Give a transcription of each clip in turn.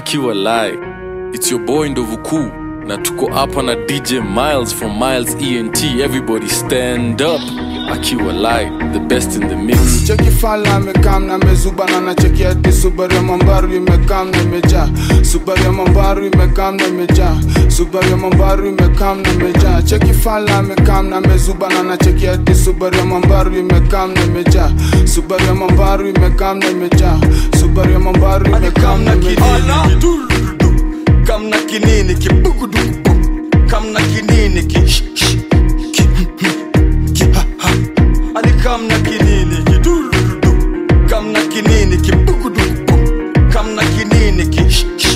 akiwa live. It's your boy Ndovuku na tuko hapa na DJ Miles from Miles ENT. Everybody stand up. Akiwa live, the best in the mix. Cheki fala mekam na mezubana na cheki ati Subaru ya Mambaru imekam na meja. Subaru ya Mambaru imekam na meja. Subaru ya Mambaru imekam na meja. Cheki fala mekam na mezubana na cheki ati Subaru ya Mambaru imekam na meja. Subaru ya Mambaru imekam na meja. Subaru ya Mambaru imekam na meja. Kam na kinini kibugudu. Kam na kinini ki Ali kam na kinini ki kam na kinini ki bugudu. Kam na kinini ki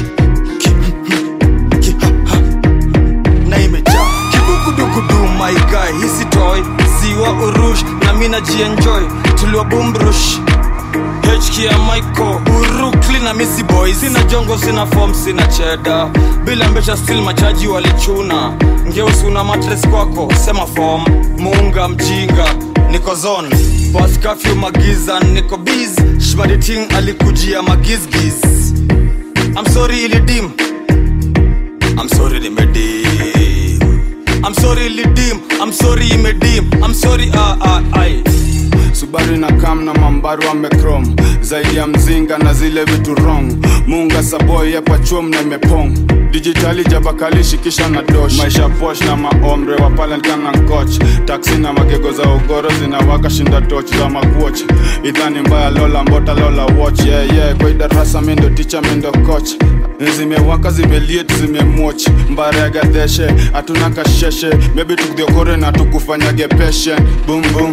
na imeja kibugudu kudu my guy. Hisi toy ziwa urush na mina jienjoy. Tuliwa bumbrush HK ya Michael Urukli na Missy Boys. Sina jongo, sina form, sina cheddar. Bila mbesha still machaji walichuna. Ngeusi una matres kwako, sema form. Muunga mjinga, niko zone. Pass curfew magiza, niko biz. Shmadi ting alikujia magizgiz. I'm sorry ilidim. I'm sorry limedim. I'm sorry ilidim. I'm sorry imedim. I'm sorry I Subaru na kam na Mambaru wamekrom. Zaidi ya mzinga na zile vitu wrong. Munga saboy ya pachom na imepong. Digitali jabakali shikisha na dosh. Maisha posh na maomre wapala kama coach. Taxi na magego za ugoro zinawaka shinda torch za makuoch. Idhani mbaya lola mbota lola watch. Yeah kwa idarasa mendo teacher mendo coach. Zimewaka zimeliet zimemwatch. Mbarega deshe atuna kasheshe. Maybe tukdiokore na tukufanyage patient. Boom boom.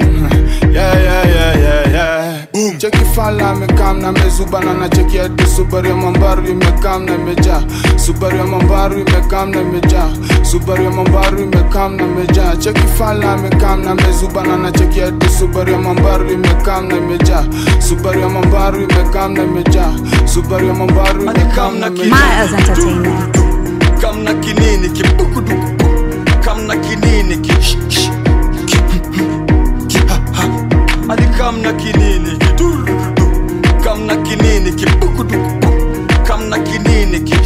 Yeah. Boom. Cheki fala mekam na mezubana na cheki ati Subaru ya Mambaru imekam na meja. Subaru ya Mambaru imekam na meja. Subaru ya Mambaru imekam na meja. Cheki fala mekam na mezubana na cheki ati Subaru ya Mambaru imekam na meja. Subaru ya Mambaru imekam na meja. Subaru ya Mambaru imekam na meja. Miles Entertainment. Kam na kinini kibugudu. Kam na kinini ki Ali kam na kinini ki kam na kinini ki bugudu. Kam na kinini ki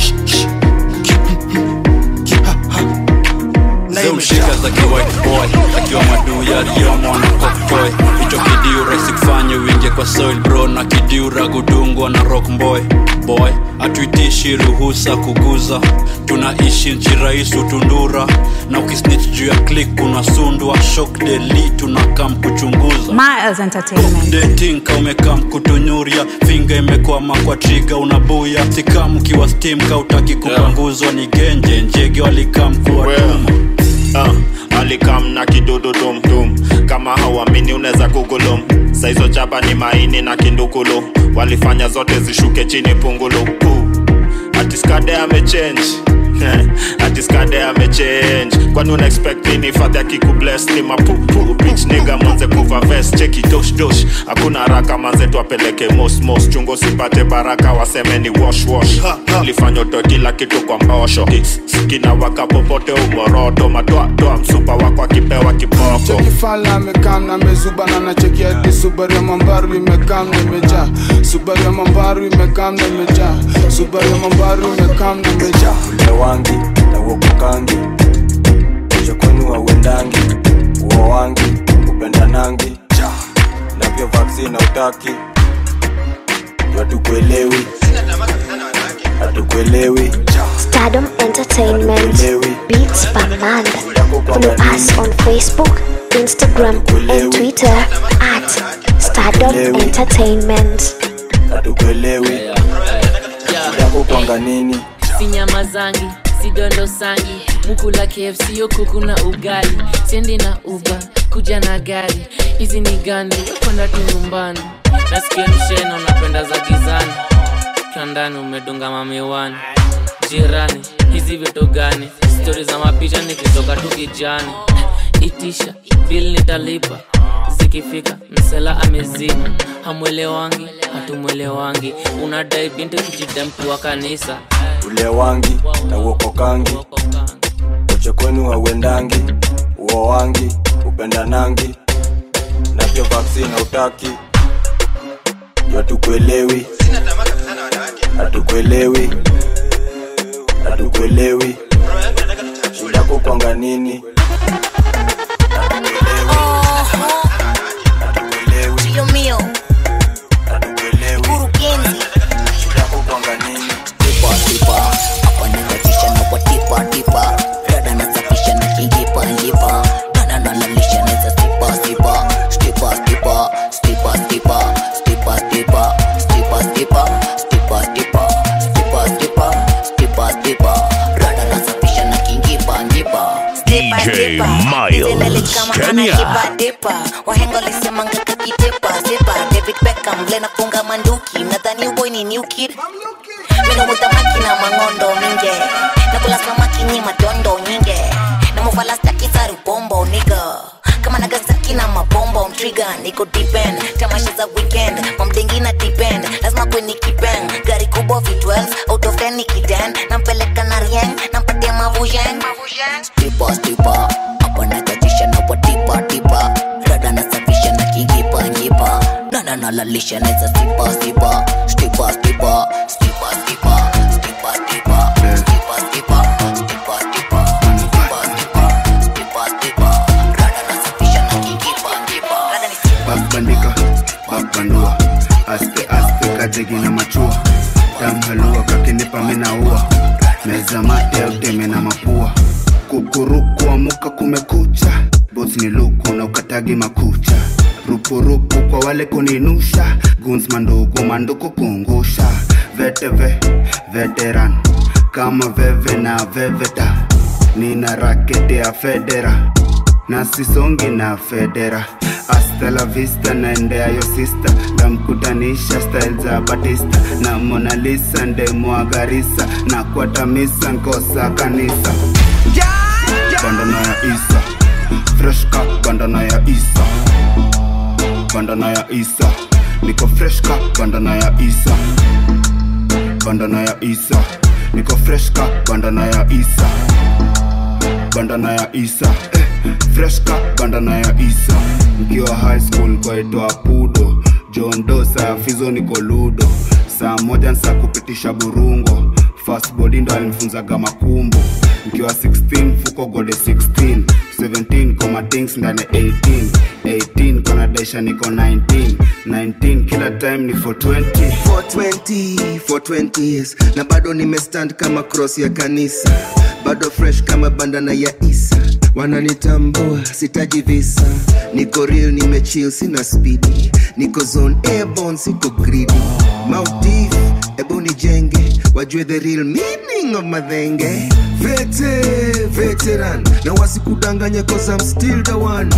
Mshika zake white boy akiwa maduya rio mwana koktoy. Hicho kidiu raisi kufanya winge kwa soil bro. Na kidiu ragudungwa na rock boy. Boy atuitishi ruhusa kuguza. Tunaishi nchi raisu tundura. Na ukisnitch juu ya click unasundwa. Shock deli tunakam kuchunguza. Miles Entertainment. Dating ka umekam kutunyuria. Finger imekwama kwa trigger unabuya. Sikam ukiwa steam ka utaki kupanguzwa. Ni genje njege walikam kuwa tuma. Alikam na kidudu dum dum. Kama hawamini uneza kugulum. Saizo chapa ni maini na kindukulu. Walifanya zote zishuke chini pungulu. Atiskade amechange. Atiskade amechange. Kwani una-expect nini father kikubless ni mapupu. Bitch nigga mwanze kuva vest. Cheki dosh dosh. Hakuna haraka manze tuwapeleke mos. Chungo sipate baraka waseme ni wash. Lifanyo to kila kitu kwa mbosho. Kina waka popote umoroto. Matoa msupa wako akipewa kiboko. Cheki fala mekam na mezubana na cheki ati Subaru ya Mambaru imekam na meja. Subaru ya Mambaru imekam na meja. Subaru ya Mambaru imekam na meja. Ule wangi na wokokangi. Uche kwenu wa wendangi. Uo wangi, upenda nangi. Na pia vaccine utaki. Hatukuelewi. Hatukuelewi. Stardom Entertainment. Beats by Man. Follow us on Facebook, Instagram and Twitter at Stardom Entertainment. Hatukuelewi. Hatukuanga nini? Sinyama zangi, sidondo sangi. Mukula KFC yo kuku na ugali. Sendi na Uber, kuja na gari. Hizi ni gani, kwenda tu nyumbani. Nasikia msheno napenda za gizani. Kandani umedunga mamiwani. Jirani, hizi vitu gani? Stories za mapicha nikitoka tu kijani. Itisha, bill nitalipa. Zikifika, msela amezima. Hamwelewangi, hatumwelewangi. Unadai binti kujidemtu wa kanisa. Ule wangi na wokokangi. Uche kwenu wa wendangi. Uo wangi, upenda nangi. Na pia vaccine utaki. Hatukuelewi. Hatukuelewi. hatukuelewi. Shida kukwanga nini? Trio mio Kurugenzi Shida kukwanga nini? Tipa hapa ninatisha na kwa tipa rada nasafisha na kingipa njipa na nalisha neza stipa rada nasafisha na kingipa njipa DJ Miles Kenya wahenga lisema ngaka kitepa sepa David Beckham lena funga manduki nadhani boy ni new kid mina mutamaki na mangondo minge nakula samaki ni madondo nyinge na mufala staki saru bombo nigga kama Nagasaki na mabombo mtrigger niko depend tamasha za weekend mamdengi na depend lazima kweni kipeng gari kubwa V12 out of 10 nikiden nampeleka na rieng nampatia mavujeng stipa hapa nakatisha na kwa tipa rada nasafisha na kingipa njipa na nalalisha neza stipa Bakbandua aste kajegi na machua tamhalua kakinipa minaua meza mate ya uteme na mapua kukuruku amuka kumekucha boss ni luku na ukatagi makucha rupurupu kwa wale kuninusha guns manduku kungusha veteran kama veve na veveta nina rakete ya federa na sisongi na federa hasta la vista naendea yo sister damkutanisha style za Batista na Mona Lisa ndemwagarisa na kuatamisa nkosa kanisa bandana ya Isa fresh cup bandana ya Isa bandana ya Isa niko fresh cup bandana ya Isa bandana ya Isa niko fresh cup bandana ya Isa bandana ya Isa fresh cup bandana ya Isa mkiwa high school kwa itoa pudo John Dosa fizo niko ludo saa moja nsa kupitisha burungo fast body ndo alinifunzaga makumbo mkiwa 16 fuko gode 16 17 koma things ndani 18 kona daisha niko 19 kila time ni 420 years na bado nimestand kama cross ya kanisa bado fresh kama bandana ya Isa wananitambua sitaji visa niko real nimechill sina speedy niko zone airborne siko greedy Maldives ebu nijenge wajue the real meaning of madhenge veteran na wasikudanganye cause I'm still the one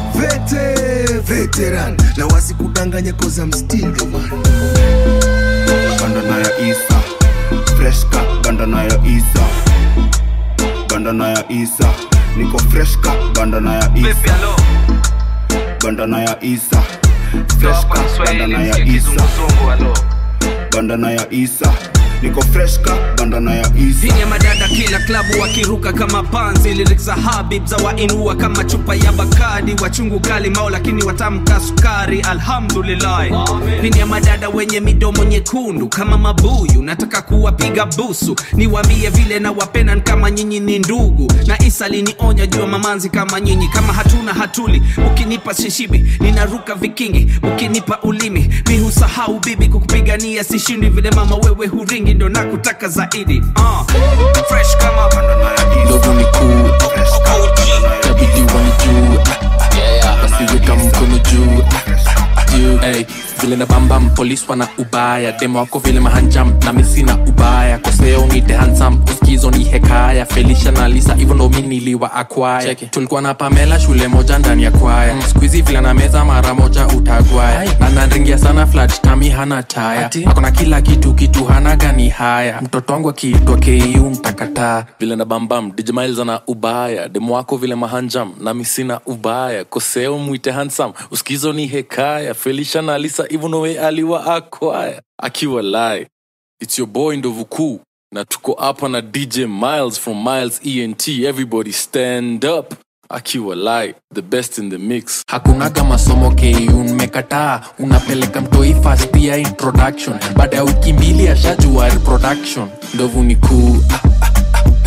veteran na wasikudanganye cause I'm still the one bandana ya Isa fresh cup bandana ya Isa bandana ya Isa niko fresh cup bandana ya Isa bandana ya Isa fresh cup bandana ya Isa bandana ya Isa niko fresh cup bandana ya Isa Hini madada kila klabu wakiruka kama panzi lyrics za Habib za wainua kama chupa ya Bakadi wachungu kali mao lakini watamka sukari alhamdulillah Hini madada wenye midomo nyekundu kama mabuyu nataka kuwapiga busu niwaambie vile na wapenda kama nyinyi ni ndugu na Isa linionya jua mamanzi kama nyinyi kama hatuna hatuli ukinipa shishibi ninaruka vikingi ukinipa ulimi mihusahau bibi kukupigania sishindi vile mama wewe huringi ndo nakutaka zaidi fresh kama bandana ya Isa ndogo ni cool kabidi wanijuu basiweka mkono juu hey, vile na bambam police wana ubaya demo wako vile mahanjam na misi na ubaya koseo nite handsome uskizo ni hekaya Felicia na Lisa hivyo ndo mimi niliwa acquire tulikuwa na Pamela shule moja ndani ya kwaya squeezy vile na meza mara moja utagwaya na naringia sana flat kami hana taya akona kila kitu hana gani haya mtoto wangu akiitwa KU mtakataa vile na bambam DJ Miles ana ubaya demo wako vile mahanjam na misi na ubaya koseo muite handsome uskizo ni hekaya Felicia na Lisa even though aliwa acquire akiwa lie it's your boy Ndovu Kuu na tuko hapa na DJ Miles from Miles ENT everybody stand up akiwa lie the best in the mix hakuna kama somo KU nimekataa unapeleka mtoi first year introduction baada ya wiki mbili ashajua reproduction Ndovu ni Kuu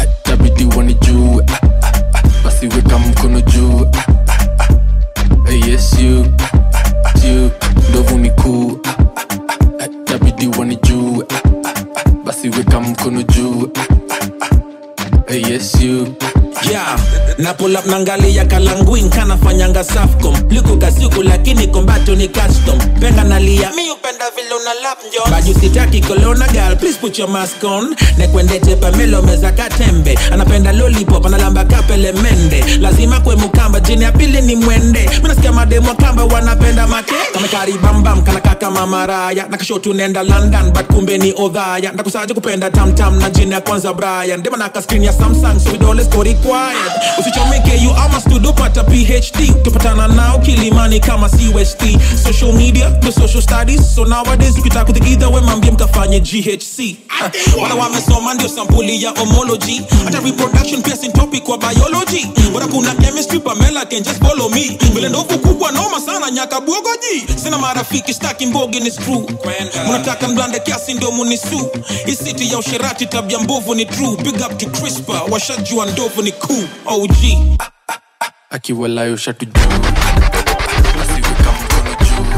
itabidi wanijue basi weka mkono juu yes you ndovu ni kuu itabidi wanijue basi weka mkono juu yes you yeah na pull up nangalia kalanguin kana fanyanga safcom liko kasiku lakini kombato ni custom penga nalia mi upenda vile una lap njo baju sitaki kolona girl please put your mask on nekwendete pamelo meza katembe anapenda lollipop analamba kapele mende lazima kwe mukamba jini ya pili ni mwende minasikia mademo kamba wanapenda make kame kari bambam kana kaka mamaraya nakashotu nenda London but kumbe ni odhaya ndakusaje kupenda tam na jini ya kwanza Brian dema naka screen ya Samsung so vidole score required usichomeke you ama studio pata PhD tupatana nao Kilimani kama CST social media the social studies so nowadays ukitaka kutikidha we mambie mkafanye GHC wana wamesoma ndio sampuli ya homology hata reproduction pia sin topic kwa biology bora kuna chemistry Pamela can just follow me vile ndovu kubwa noma sana nyaka buogoji sina marafiki staki mbogi ni screw mnataka mblande kiasi ndio munisu isiti ya usherati tabia mbovu ni true big up to CRISPR washajua ndovu ni cool OG akiwalayo shatu juu basi weka mkono juu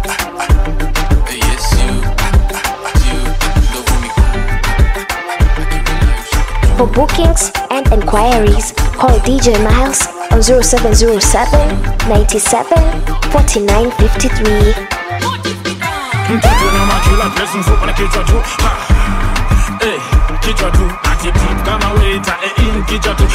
yes you ndovu ni For bookings and enquiries, call DJ Miles on 0707 97 49 53. Mtoto na makila pesa mfupa na kichwa tu kichwa tu atitip kama waiter in kichwa tu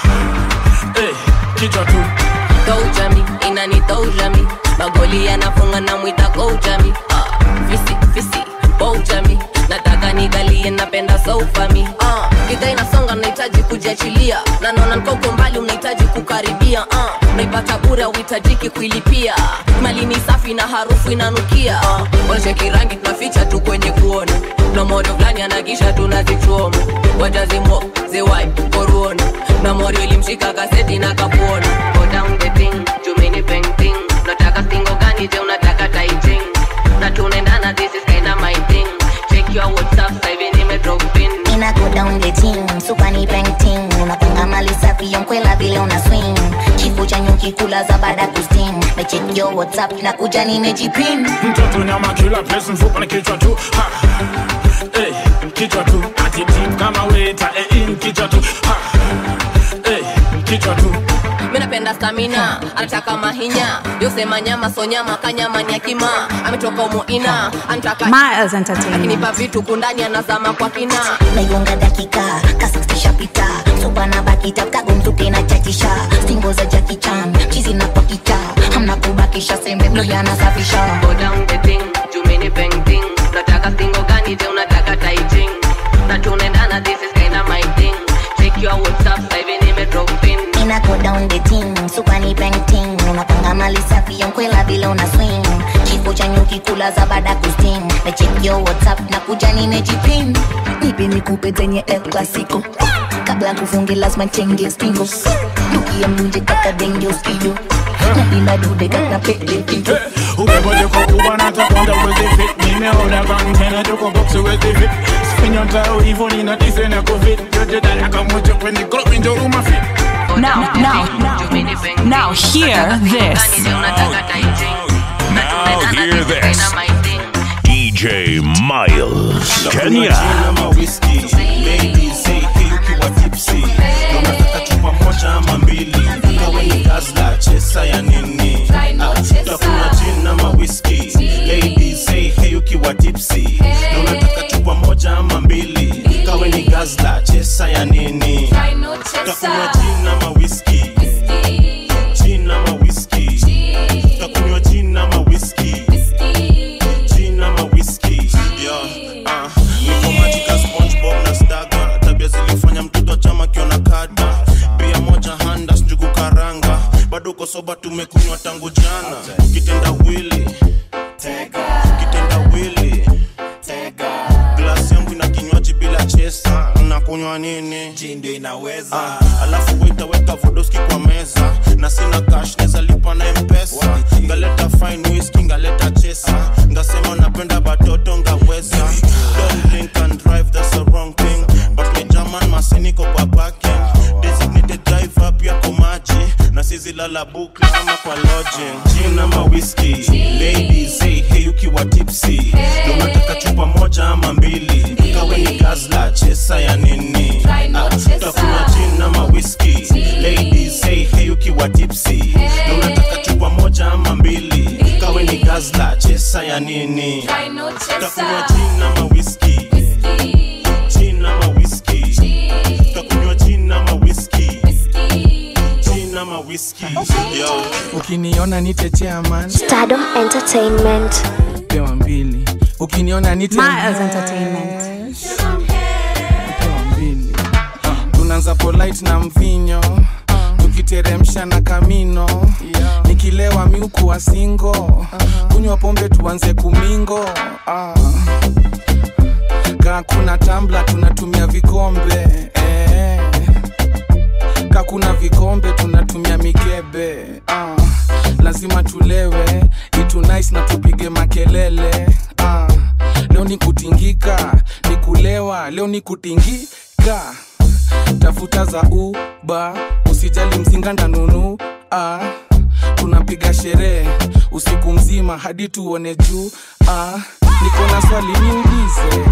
kichwa tu Dojami, inani dojami magoli yanafunga na mwita kojami fisi, bojami nataka nigalie napenda sofami Gita inasonga nahitaji kujiachilia na naona nkoko mbali unahitaji kukaribia naipata bure uhitajiki kuilipia mali ni safi na harufu inanukia wanacheki rangi tunaficha tu kwenye kuona na modo fulani anagisha tunazichoma watazimo zewai koruona na mori ilimshika kaseti na kapuona go down the thing jumini painting nataka singo gani je unataka taiting na tunaendana this is kinda my thing check your WhatsApp sasa hivi nimedrop pin ina go down the team super ni painting unapanga mali safi yonkwela vile una swing kifo cha nyuki kula za baada kusting na check your WhatsApp na kuja nimejipin mtoto nyama kila pesa mfupa na kichwa tu kichwa tu atitip kama waiter in kichwa tu kichwa tu mimi napenda stamina anataka mahinya yosema nyama so nyama kanyama ni akima ametoka umuina anataka Miles Entertainment akinipa vitu kundani anazama kwa kina naigonga dakika kasisha pita sopa na bakita kagomzuke na chachisha stingo za Jackie Chan chizi na pakita hamna kubakisha sembe mlo yanasafisha go down the thing jumini painting nataka stingo gani je unataka taiting na tunaendana this is kinda my thing check your WhatsApp sasa hivi nimedrop pin ina go down the team super ni painting unapanga mali safi yonkwela vile una swing kifo cha nyuki kula za baada kusting na check your WhatsApp na kuja nimejipin nipe nikupe zenye El Clasico kabla kufunge lazima chenge stingo dukia mnje kaka dengue studio na ina dude kaka pele pinto ubepoje kwa kubana takwanda wezi fit nimeona bangena tuko box wezi fit spin your toe hivyo nina tisena covid yote dalaka moja kwenye club ndio room fit Now hear this. Now hear this. DJ Miles, Kenya. Ladies, say ukiwa tipsy unataka chupa moja ama mbili kawe ni gazla chesa ya nini takuna gin ama whisky. Ladies, say hey ukiwa tipsy unataka chupa moja ama mbili kawe ni gazla chesa ya nini takuna gin ama whisky. Gin ama whisky takunywa gin ama whisky. Gin ama whisky niko majika SpongeBob na Staga tabia zilifanya mtoto chama kiona kada pia moja handa njugu karanga bado uko soba tumekunywa tangu jana kitenda wili glass yangu ina kinywaji bila chesa na kunywa nini ndio inaweza alafu weka vodoski kwa meza na sina cash neza lipa na M-Pesa ngaleta fine whiskey ngaleta chesa ngasema napenda batoto ngaweza don't drink and drive that's the wrong thing but me German masiniko kwa parking ukilala bukla ama kwa lodging. Gin ama whiskey, ladies say hey ukiwa tipsy. Unataka chupa moja ama mbili, ikawe ni gazla chesa ya nini? Utakunywa gin ama whiskey, ladies say hey ukiwa tipsy. Unataka chupa moja ama mbili, ikawe ni gazla chesa ya nini? Utakunywa gin ama whiskey, gin ama whiskey. Utakunywa gin ama whiskey, gin ama whiskey. Yo, ukiniona nite chairman Stardom Entertainment. pewa mbili. Ukiniona nite Miles Entertainment. pewa mbili. Tunaanza polite na mvinyo, tukiteremsha na kamino. Nikilewa miuku wa singo, kunywa pombe tuanze kumingo. Kaa kuna tambla tunatumia vikombe, kaa kuna vikombe tunatumia mikebe. Lazima tulewe, itu nice na tupige makelele. Leo ni kutingika, ni kulewa, leo ni kutingika. Tafuta za Uber, usijali mzinga ndanunu. Tunapiga sherehe usiku mzima hadi tuone juu. Niko na swali niulize,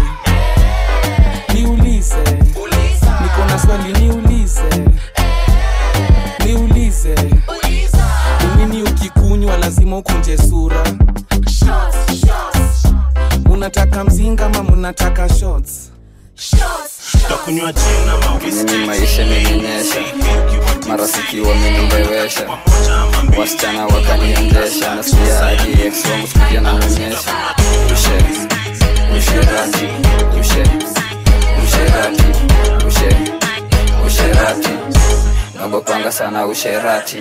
niko na swali niulize. Nini ukikunywa lazima ukunje sura? Munataka mzinga ama munataka shots? utakunywa gin ama whiskey. Mimi maisha nimenyesha, marafiki wamenibewesha, wasichana wakaniendesha, nasikia hadi ex wangu sikia nanyonyesha. Usherati nagopanga sana usherati.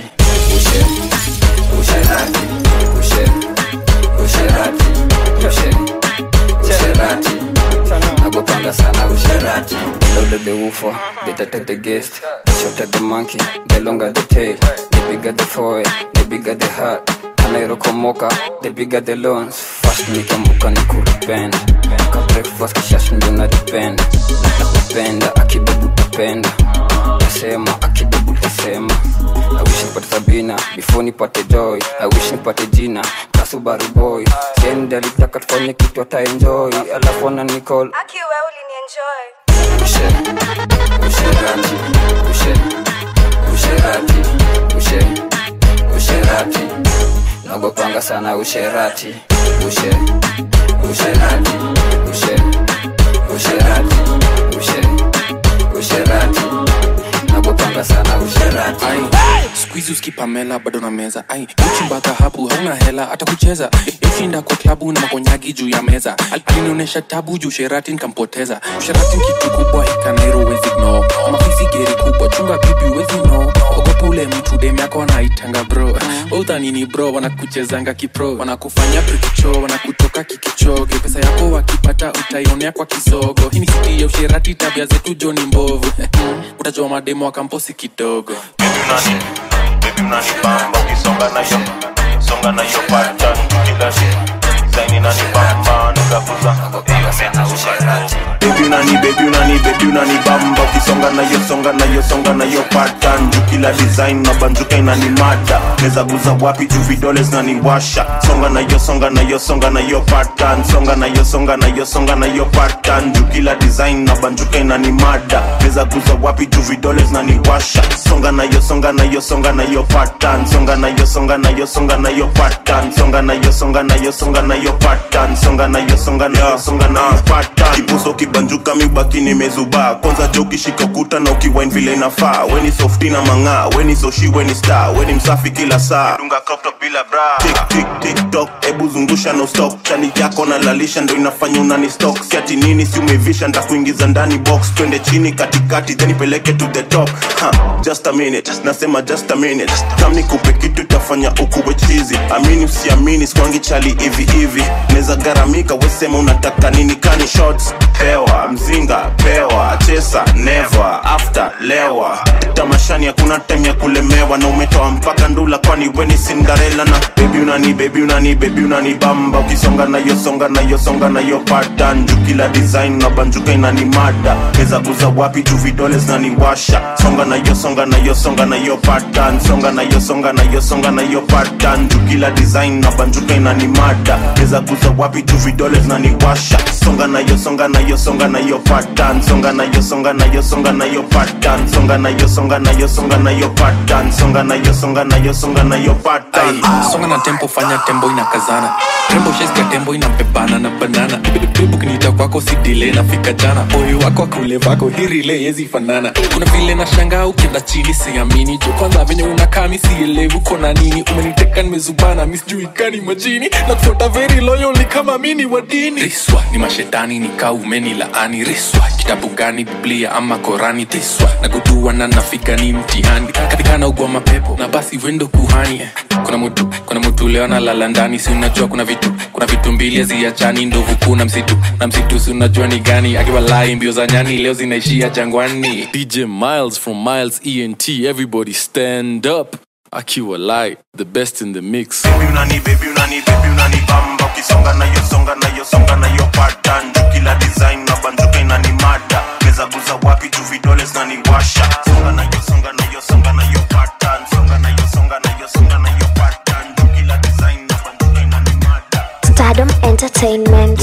Usherati nagopanga sana usherati. Loaded the woofer, they take the guest, they shot at the monkey, the longer the tail, the bigger the foil, the bigger the heart. Kanairokomoka, the bigger the loans. Fast nikambuka ni kuripenda, ka breakfast kisha shundo na depend. Nakupenda, akidebu tapenda, tasema akidebu tasema. I wish nipate Sabina, before nipate Joy. I wish nipate Gina, Kasubaru boy. Sende alitaka tufanye kitu ata enjoy, alafu ana Nicole Aki wewe ulinienjoy. Usherati nagopanga sana usherati. Usherati nagopanga sana usherati. Squeeze uskipamela bado na meza. Uchimbaka hapu hauna hela hata kucheza. Yoshinda kwa klabu na makonyagi juu ya meza. Alinionyesha tabu juu sherati nikampoteza. Sherati kitu kubwa ikanairo wezi no. Mafisi geri kubwa chunga bibi wezi no. Ogopa ule mtu demi yako wanaitanga bro. Uthanini bro wanakuchezanga kipro. Wanakufanya prikicho wanakutoka kikichoge. Pesa yako wakipata utaionea kwa kisogo. Hii ni city ya usherati tabia zetu joni mbovu. Utajua mademo wa kamposi kidogo. Baby unanibamba ukisonga na yo pattern kila shit zaini nanibamba nikakuza baby unanibamba ukisonga na yo pattern kila design na banjuka inanimada neza guza wapi tu vidole zinaniwasha songa na yo pattern songa na yo pattern kila design na banjuka inanimada neza guza wapi tu vidole zinaniwasha songa na yo pattern songa na yo pattern kibuso kibanjuka mibaki nimezuba kwanza joki shika kuta na ukiwine vile inafaa weni softi na manga weni soshi weni star weni msafi kila saa dunga crop top bila bra tik tok ebu zungusha no stop chani yako na lalisha ndo inafanya unani stock siati nini si umevisha nda kuingiza ndani box twende chini katikati then ipeleke to the top just a minute nasema just a minute kama nikupe kitu tafanya ukuwe cheesy amini usiamini skwangi chali hivi neza garamika wesema unataka nini kani shots pewa mzinga pewa chesa never after lewa. Tamashani hakuna time ya kulemewa, na umetoa mpaka ndula kwani weni Cinderella. Na baby unani bamba, ukisonga na yo songa na yo songa na yo pattern. Jukila design na banjuka inani mada, keza kuza wapi tu vidole zinaniwasha. Songa na yo songa na yo songa na yo pattern, songa na yo songa na yo songa na yo pattern. Jukila design na banjuka inani mada, keza kuza wapi tu vidole zinaniwasha. Songa na yo songa na yo songa na yo pattern, songa na yo songa na yo songa na yo pattern, songa na yo songa na yo songa na yo pattern, songa na yo songa na yo songa na yo pattern. Songa na tempo, fanya tempo inakazana. Tempo shesika tempo inapebana na banana. Bibu kinita kwako si delay na fika jana. Oyo wako akule vako hiri le yezi fanana. Kuna vile na shanga ukienda chini siamini. Jo kwanza venye unakami sielevu kona nini. Umeniteka nimezubana misijui kani majini. Na kufuata very loyal ni kama mini wadini. Riswa ni mashetani ni kaumeni laani. Riswa kitabu gani Biblia ama Korani. Tiswa na kudua na nafika ni mtihani. Katika na ugwa mapepo na basi wendo kuhani. Kuna mtu leo na lala ndani. Si unajua kuna vitu mbili haziachani. Ndovu kuna msitu na msitu si unajua ni gani. Akiwa lai mbio za nyani leo zinaishia jangwani. DJ Miles from Miles ENT, everybody stand up. Akiwa lai, the best in the mix. Baby unani bamba, ukisonga na yo songa na yo songa na yo pattern. Jukila design na banjuka inani mada, keza guza wapi tu vidole zinaniwasha. Songa na yo songa na yo songa na yo pattern, songa na yo songa na yo songa na yo pattern. Jukila design na banjuka inani mada. Stardom Entertainment.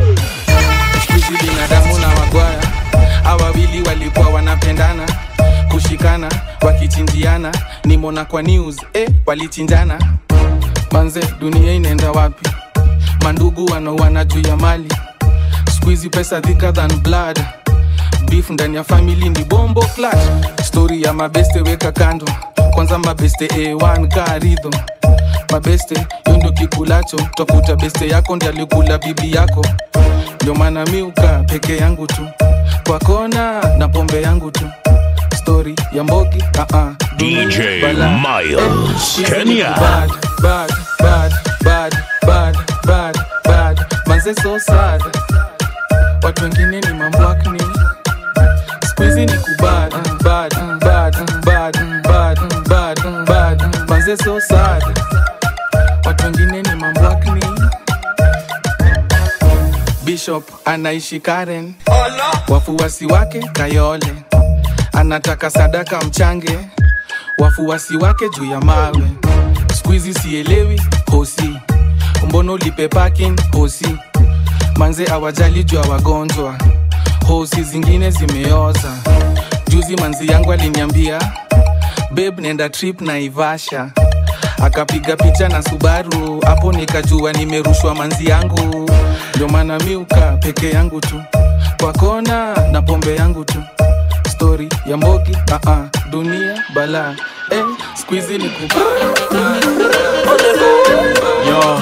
Hizi binadamu na wagwaya, hawa wawili walikuwa wanapendana, kushikana wakichinjiana. Nimona kwa news walichinjana. Manze dunia inaenda wapi? Mandugu wanauana juu ya mali. Squeezy pesa thicker than blood. Beef ndani ya family ni bombo clutch. Story ya mabeste weka kando, kwanza mabeste A1 karido. Mabeste yondo kikulacho, tafuta beste yako ndiye alikula bibi yako. Ndio maana miuka peke yangu tu, kwa kona na pombe yangu tu. Story ya Mbogi DJ Miles Kenya. Bad manze so sad. Watu wengine ni mambwakni, squeezy ni kubad. Bad manze so sad. Watu wengine ni mambwakni. Bishop anaishi Karen, wafuasi wake Kayole. Anataka sadaka mchange, wafuasi wake juu ya mawe. Squeezy sielewi hosi, mbono lipe parking hosi. Manze awajali juu ya wagonjwa, hosi zingine zimeoza. Juzi manzi yangu aliniambia, babe nenda trip na Ivasha. Akapiga picha na Subaru, hapo nikajua nimerushwa manzi yangu. Ndio maana miuka peke yangu tu, kwa kona na pombe yangu tu. Story ya Mbogi dunia bala. Squeezy ni kubaya. Yo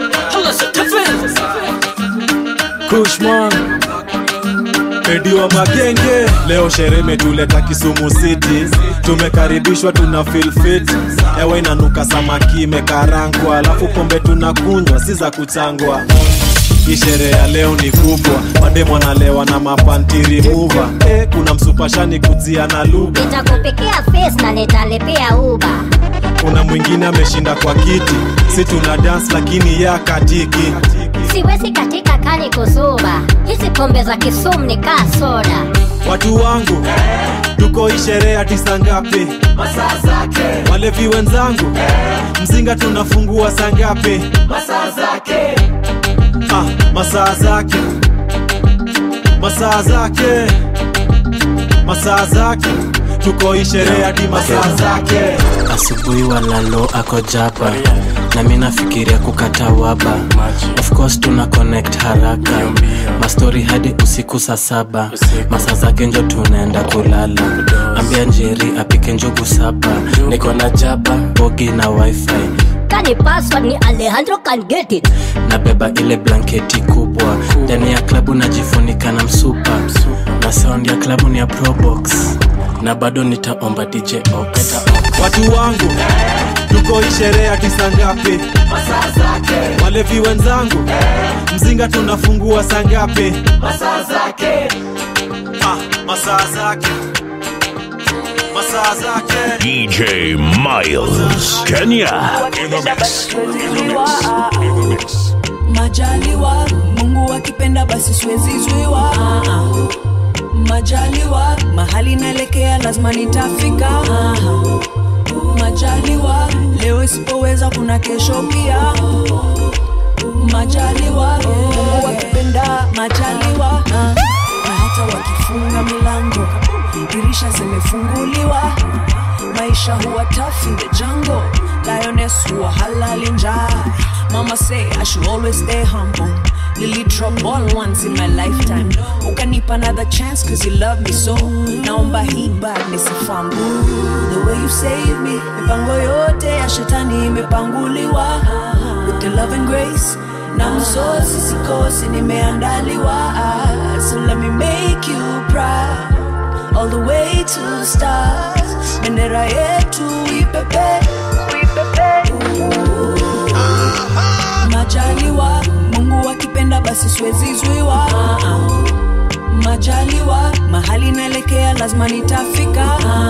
Kushman Edi wa Makenge, leo sherehe metuleta Kisumu City. Tumekaribishwa tuna feel fit. Ewa inanuka samaki imekarangwa, alafu pombe tunakunywa si za kuchangwa. Hii sherehe ya leo ni kubwa, mademo wanalewa na mapanti remover. Kuna msupashani kuzia na lugha. Nitakupekea face na nitalepea uba. Kuna mwingine ameshinda kwa kiti, si tuna dance lakini ya katiki. Siwezi katika kani kusuba, hizi pombe za Kisumu ni kaa soda. Watu wangu, tuko hii sherehe hadi saa ngapi? Masaa zake. Walevi wenzangu, mzinga tunafungua saa ngapi? Masaa zake. Masaa zake. Masaa zake. Masaa zake. Tuko hii sherehe hadi masaa zake. Asubuhi walalo ako japa, na mimi nafikiria kukata waba. Of course tuna connect haraka, mastori hadi usiku saa 7. Masaa zake njo tunaenda kulala. Ambia Njeri apike njugu 7. Niko na jaba, bogi na wifi. Kani password ni Alejandro can get it. Nabeba ile blanketi kubwa, ndani ya klabu najifunika na msupa. Na sound ya klabu ni ya Probox, na bado nitaomba DJ Ox. Watu wangu, tuko hii sherehe hadi saa ngapi? Masaa zake. Walevi wenzangu, mzinga tunafungua saa ngapi? Masaa zake. Masaa zake. masaa zake. DJ Miles Kenya in the mix. Majaliwa, Mungu akipenda basi siwezi zuiwa. Majaliwa, mahali naelekea lazima nitafika. Majaliwa, leo isipoweza kuna kesho pia. Majaliwa, Mungu akipenda majaliwa. Na hata wakifunga milango, dirisha zimefunguliwa. Maisha huwa tough in the jungle. Lioness huwa halali njaa. Mama say I should always stay humble. Lily drop all once in my lifetime. Ukanipa another chance cause you love me so. Naomba hii bad nisifumble. The way you save me, mipango yote ya shetani imepanguliwa. With the love and grace, na msosi sikosi nimeandaliwa. So let me make you proud. All the way to stars. Bendera yetu ipepe. Majaliwa, Mungu akipenda basi siwezi zuiwa. Majaliwa, mahali naelekea lazima nitafika.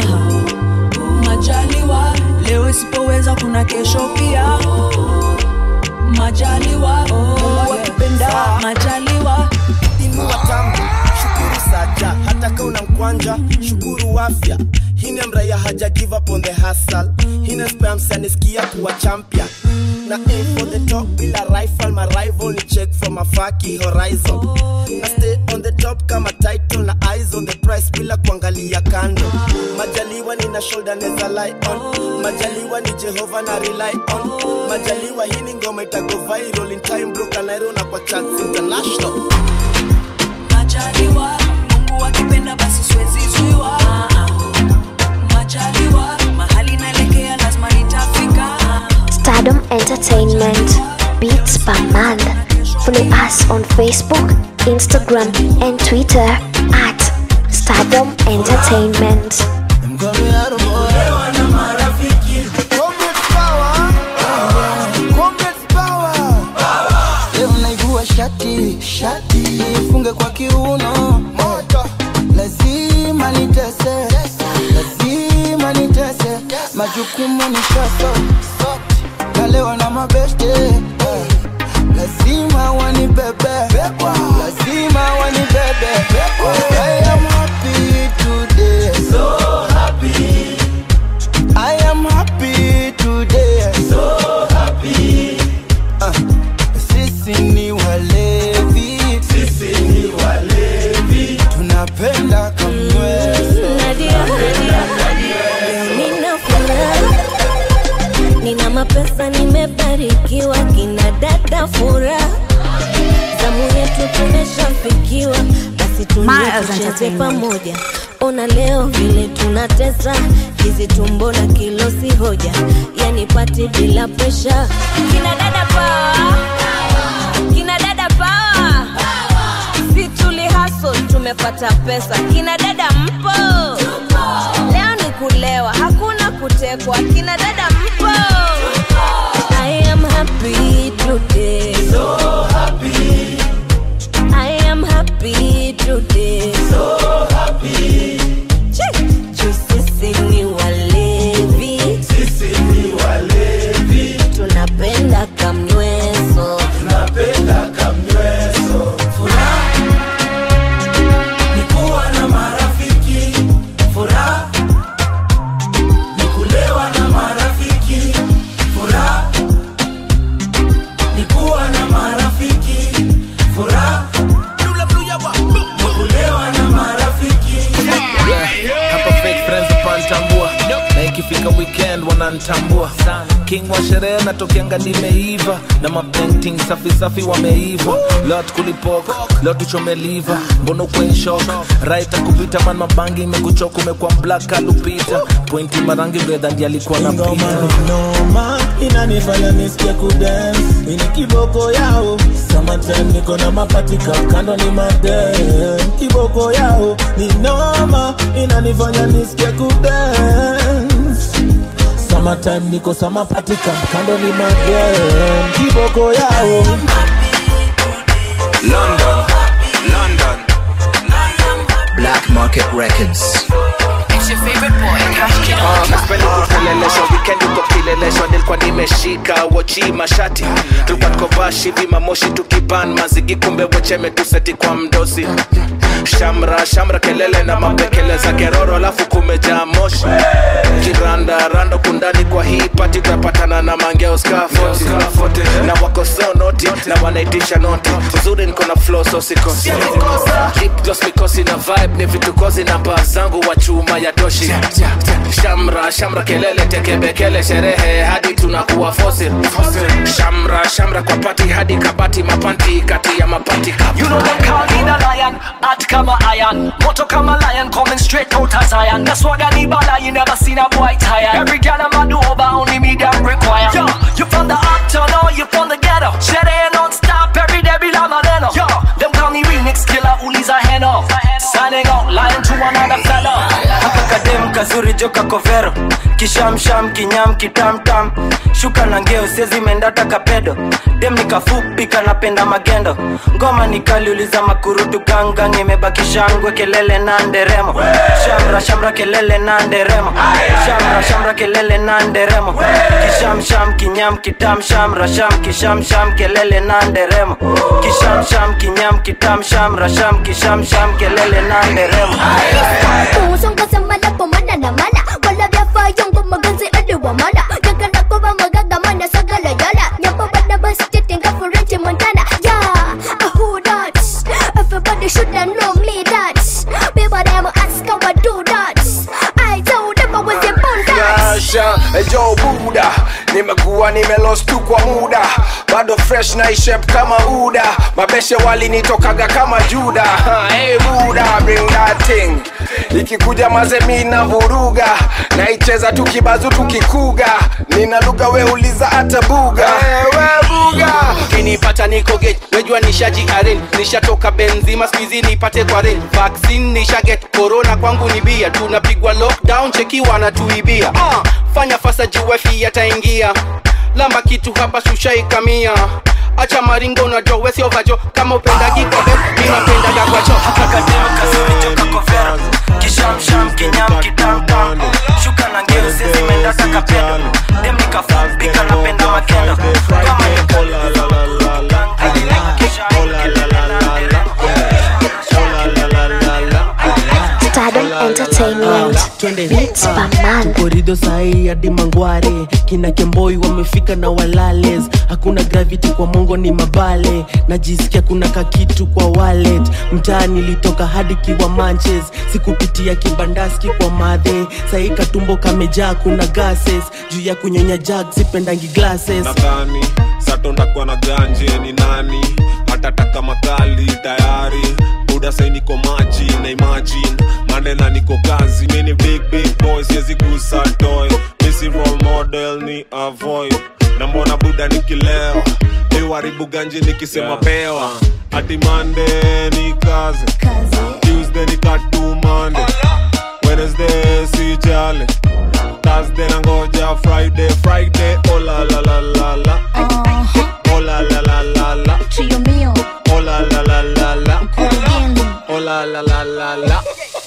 Majaliwa, leo isipoweza kuna kesho pia. Majaliwa, Mungu akipenda majaliwa. Inua tambu, shukuru saja, hata kama una mkwanja, shukuru afya. Hine mraya haja give up on the hustle. Hine spam sanisikia kuwa champion. Na aim for the top bila rifle, my rival ni check from a faki horizon. Na stay on the top kama title, na eyes on the price bila kuangalia kando. Majaliwa ni na shoulder neza lie on. Majaliwa ni Jehovah na rely on. Majaliwa hii ni ngoma itago viral in time bro Kanairo na kwa charts international. Majaliwa, Mungu akipenda basi siwezi zuiwa. Majaliwa, mahali naelekea lazima nitafika. Stardom Entertainment, beats per month. Follow us on Facebook, Instagram and Twitter at Stardom Entertainment. Shati, funge kwa kiuno moto. Lazima nitese, lazima nitese. Majukumu ni shaso, kalewa na mabeste. Lazima wanibebe, lazima wanibebe. I am happy today, so happy. I am happy today, so happy. Sisi ni walevi, sisi ni walevi. Tunapenda kamwezi. Nina furaha, nina mapesa, nimebarikiwa. Kina dada furaha, zamu yetu tumeshafikiwa. Basi tucheze pamoja. Ona leo vile tunatesa. Hizi tumbo na kilo si hoja. Yani pati bila pressure. Kina dada power, kina dada power. Si tuli hustle tumepata pesa. Kina dada mpo, leo ni kulewa, hakuna kutekwa. Kina dada mpo, I am happy today, so happy. I am happy today, so happy. Sisi ni walevi, sisi ni walevi. Tunapenda kamnyweso, tunapenda kamnyweso. Furaha ni kuwa na marafiki, furaha ni kulewa na marafiki, furaha ni kuwa na marafiki, furaha ni kulewa na marafiki. Hapa fake friends upantambua, na ikifika weekend wanantambua. King wa sherehe natokianga nimeiva, na mapainting safi safi wameiva. Lot kulipoka, lot uchomeliva. Mbono kwen shock, right kupita man mabangi imekuchoka. Umekuwa black alupita, pointi marangi brother ndiye alikuwa na pita. Noma inanifanya nisikie kudance. Ini kiboko yao, summertime niko na mapatika. Kando ni madem, kiboko yao ni noma inanifanya nisikie kudance. Summertime niko sama patika. Kando ni madem, kiboko yao. London, London, Black Market Records. It's your favorite boy, Naspeli kukeleleshwa weekend uko kileleshwa. Nilikuwa nimeshika wochi mashati, tulikuwa tuko bashi vima moshi tukiban mazigi, kumbe wacheme tuseti kwa mdosi. Shamra shamra kelele na mapekele za keroro, alafu kumejaa moshi. Kiranda rando kundani kwa hii party, tutapatana na mangeo scaffold na wako so noti na wanaitisha noti. Uzuri niko na flow so sikosi, lip gloss mikosi na vibe ni vitu kozi na bar zangu wa chuma ya toshi. Shamra shamra kelele tekebekele sherehe hadi tunakuwa fossil. Shamra shamra kwa party hadi kabati mapanti kati ya mapati kapu. You know them call me the lion, hot kama iron, moto kama lion coming straight out of Zion. That's what I need, but you never seen a boy tired. Every girl I'm a do over, only me them require. Yo, you from the uptown or you from the ghetto? Share non-stop every day be like Maleno. Yo, them call me remix killer, uliza heno. Signing out, lying to another fella. Haka kadem kazuri joka kovero, kishamsham kinyam kitamtam, shuka na ngeo sezi mendata kapedo. Dem nikafupi kanapenda magendo, ngoma nikali uliza makurutu gangang, imebaki shangwe kelele na nderemo. Shamra shamra kelele na nderemo, shamra shamra kelele na nderemo. Kishamsham kinyam kitam shamra sham kishamsham kelele na nderemo. Kishamsham kinyam kitam shamra sham kishamsham kelele na nderemo. Usong kasamala pamana na mana, wala vya fayong kumagansi adewa mana. Yakala ko ba magagamana sa galayala, nyapa ba na basi titinga for Reggie Montana. Yeah, who that? Everybody should know me that. People them ask how I do that. I told them I was born that. Nasha, Joe Buddha, nimekuwa nimelost tu kwa muda, bado fresh na shape kama Uda. Mabeshe walinitokaga kama Juda. Hey Buddha, bring that thing. Ikikuja mazemi na vuruga, naicheza tukibazu tukikuga. Nina lugha we uliza hata buga. We buga, kinipata niko gate, wejua nishaji arrange. Nishatoka benzima squeezy nipate kwa range. Vaccine nisha get, corona kwangu ni bia. Tunapigwa lockdown cheki wanatuibia. Fanya fasa juwefi yataingia, lamba kitu hapa shusha ikamia. Acha maringo na jowe sio vajo, kama upendagi kwa bed, mimi napendaga kwa cho. Akadema kazuri joka kovero, kishamsham kinyam kitamtam, shuka na ngeo sezi mendata kapedo. Dem nikafupi kanapenda magendo, kama Stardom Entertainment, beats per month. Korido sahi hadi Mangware, kina Kemboi wamefika na walales. Hakuna gravity kwa mongo ni mabale, najisikia kuna kakitu kwa wallet. Mtaani nilitoka hadi kiwa manches, sikupitia kibandaski kwa madhe. Sahi katumbo kamejaa kuna gases, juu ya kunyonya jag sipendangi glasses. Nadhani satonda kwa na ganje ni nani, hatataka makali tayari. Buda say niko maji na imagine Mandela niko kazi, mini big boys yezi gusa toy. Missy role model ni avoid, na mbona buda nikileo niwaribu ganje nikisema pewa. Ati Monday ni kazi, Tuesday ni katu Monday, Wednesday si jale, Thursday nangoja Friday, oh la la la la la, oh la la la la la, Trio mio, oh la la la la la, oh la la la la la,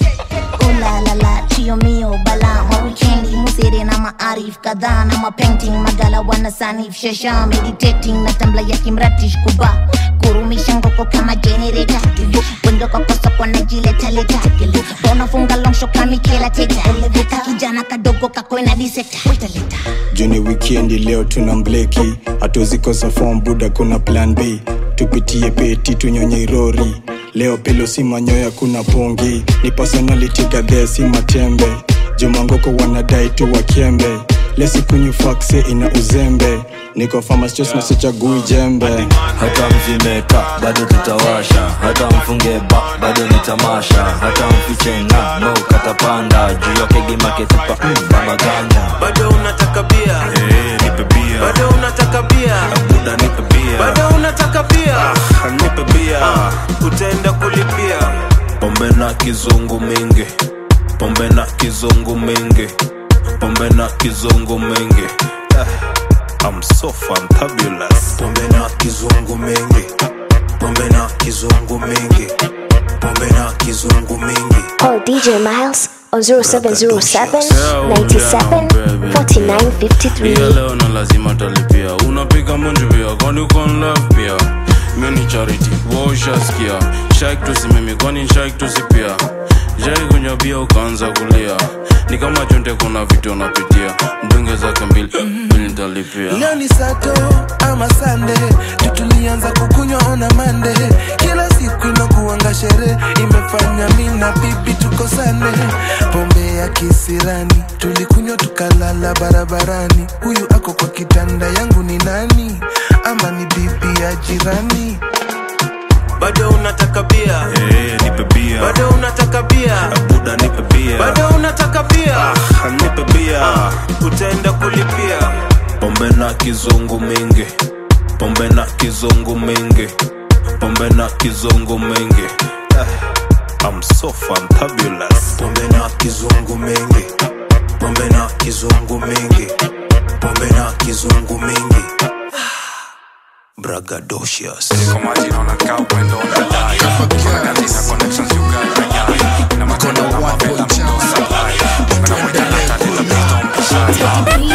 oh la la la, trio mio, bala wa weekendi, musere na maarif kadhaa na mapainting, magala wana sanif, shasha meditating na tambla ya kimratish kuba, kurumisha ngoko kama generator, wendo kwa kosa kwa najileta leta, bona funga long shot kama Michaela Teta, kijana kadogo kakwena diseta, Juni weekendi leo tuna mbleki, hatuwezi kosa form buda kuna plan B. Tupitie peti tunyonye rori, leo pelo si manyoya kuna pongi. Ni personality gadhe si matembe, Jumangoko wanadai tu wakembe. Lesi kunyu fakse ina uzembe, niko farmers just na sichagui jembe. Hata mzimeka bado tutawasha, hata mfunge ba bado nitamasha, hata mfiche nga no katapanda, juu ya kegi market pa baba ganya. Bado unataka bia, nipe bia. Bado unataka bia, buda nipe bia. Bado unataka bia, nipe bia. Utaenda kulipia. Pombe na kizungu mingi, pombe na kizungu mingi, pombe na kizungu mingi. I'm so fantabulous. Pombe na kizungu mingi, pombe na kizungu mingi, pombe na kizungu mingi. Call DJ Miles on 0707 97 49 53. Leo na lazima talipia. Unapiga munju pia, kwani uko in love pia. Mini charity, washaskia. Shake tusimimi, kwani shake tusipia. Jai kunywa bia ukaanza kulia. Ni kama chonte kuna vitu unapitia. Mdunge zake mbili nitalipia. Leo ni Sato ama Sunday, tulianza kukunywa on a Monday. Kila siku inakuanga sherehe, imefanya mimi na bibi tukosane. Pombe ya kisirani, tulikunywa tukalala barabarani. Huyu ako kwa kitanda yangu ni nani? Ama ni bibi ya jirani? Bado unataka bia? Nipe bia. Bado unataka bia? Buda nipe bia. Bado unataka bia? Nipe bia. Utaenda kulipia. Pombe na kizungu mingi. Pombe na kizungu mingi. Pombe na kizungu mingi. I'm so fantabulous. Pombe na kizungu mingi. Pombe na kizungu mingi. Pombe na kizungu mingi. Bragadocious. Como allí no la cao cuando la live. Con la cantina connection you got right now. Na makona la mapela mto salai. Na moja la tati la piston pisai.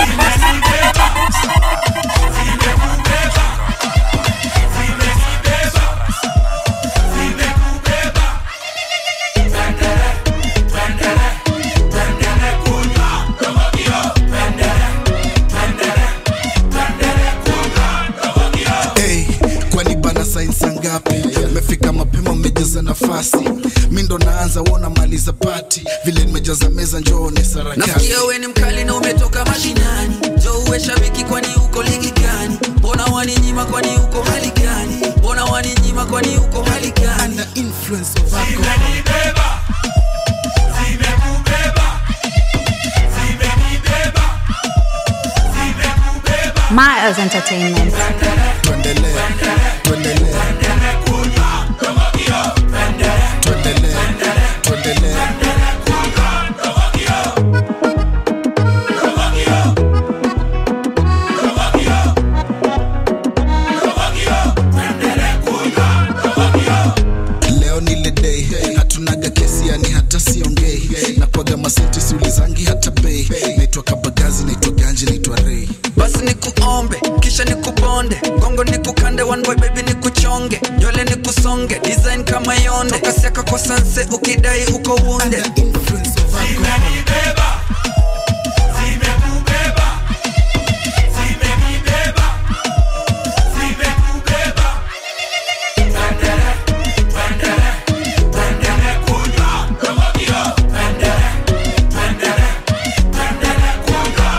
Mefika mapema mmejaza nafasi. Mimi ndo naanza wona maliza party. Vile nimejaza meza njoo ni sarakati. Nasikia wewe ni mkali na umetoka mashinani. Njoo uwe shabiki kwani uko ligi gani? Mbona waninyima kwani uko hali gani? Mbona waninyima kwani uko hali gani? Ana influence of alcohol. Zimenibeba. Zimekubeba. Zimenibeba. Zimekubeba. Miles Entertainment. Tuendelee. Leo ni ile day, hatunaga kesi yani hata siongei. Nakwaga masenti siulizangi hata bei. Naitwa Kabagazi, naitwa Ganji, naitwa Ray. Basi nikuombe, kisha nikuponde. Gongo nikukande, one boy baby nikuchonge. Nywele nikusonge, design kama yonde. Toka siaka kwa sanse, ukidai uko wunde. Influence of alcohol. Zimenibeba. Zimekubeba. Zimenibeba. Zimekubeba. Twendele, twendele, twendele kunywa. Romagio. Twendele, twendele, twendele kunywa.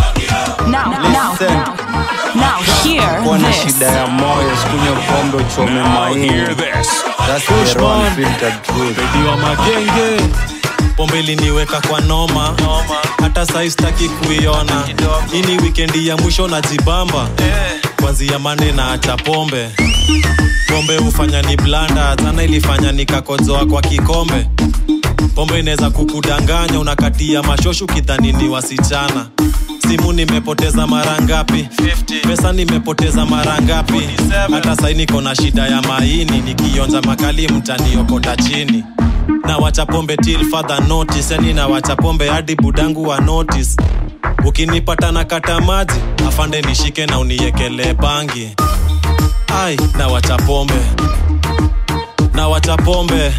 Romagio. Now hear Kuna this. shida ya moyo, sikunywa pombe uchome maini. That's the unfiltered truth. Baby wa magenge, pombe liniweka kwa noma. Hata sai sitaki kuiona. Hii ni wikendi ya mwisho na jibamba. Kwanzia Monday na acha pombe. Pombe hufanya ni blanda, tana ilifanya nikakozoa kwa kikombe. Pombe inaweza kukudanganya, unakatia mashoshu kidhani ni wasichana. Simu nimepoteza mara ngapi? Pesa nimepoteza mara ngapi? Hata sai niko na shida ya maini, nikionja makali mtaniokota chini. Na wacha pombe till further notice, yani na wacha pombe hadi budangu wa notice. Ukinipata na kata maji, afande nishike na uniekele bangi. Ai, na wacha pombe. Na wacha pombe.